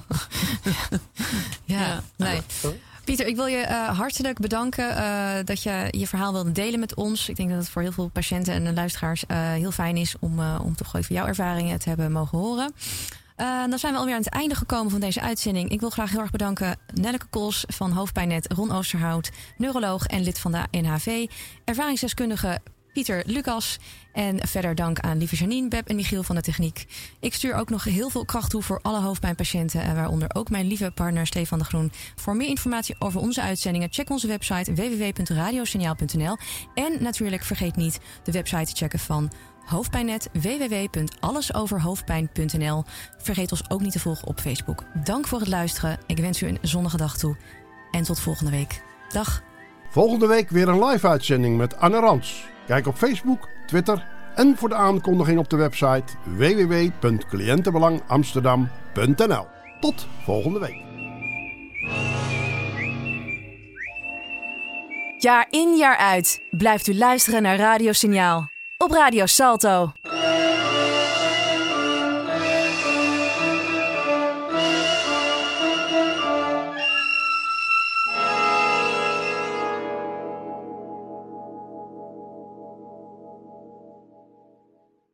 ja. Ja. Nee. Sorry? Pieter, ik wil je uh, hartelijk bedanken uh, dat je je verhaal wilde delen met ons. Ik denk dat het voor heel veel patiënten en luisteraars uh, heel fijn is om, uh, om toch even jouw ervaringen te hebben mogen horen. Uh, dan zijn we alweer aan het einde gekomen van deze uitzending. Ik wil graag heel erg bedanken Nelleke Kols van Hoofdpijnnet, Ron Oosterhout, neuroloog en lid van de N H V, ervaringsdeskundige Pieter Lucas. En verder dank aan lieve Janine, Beb en Michiel van de techniek. Ik stuur ook nog heel veel kracht toe voor alle hoofdpijnpatiënten, waaronder ook mijn lieve partner Stefan de Groen. Voor meer informatie over onze uitzendingen, check onze website w w w punt radiosignaal punt n l. En natuurlijk vergeet niet de website te checken van Hoofdpijnnet, w w w punt allesoverhoofdpijn punt n l. Vergeet ons ook niet te volgen op Facebook. Dank voor het luisteren. Ik wens u een zonnige dag toe. En tot volgende week. Dag. Volgende week weer een live-uitzending met Anne Rans. Kijk op Facebook, Twitter en voor de aankondiging op de website w w w punt cliëntenbelangamsterdam punt n l. Tot volgende week. Jaar in jaar uit blijft u luisteren naar Radio Signaal op Radio Salto.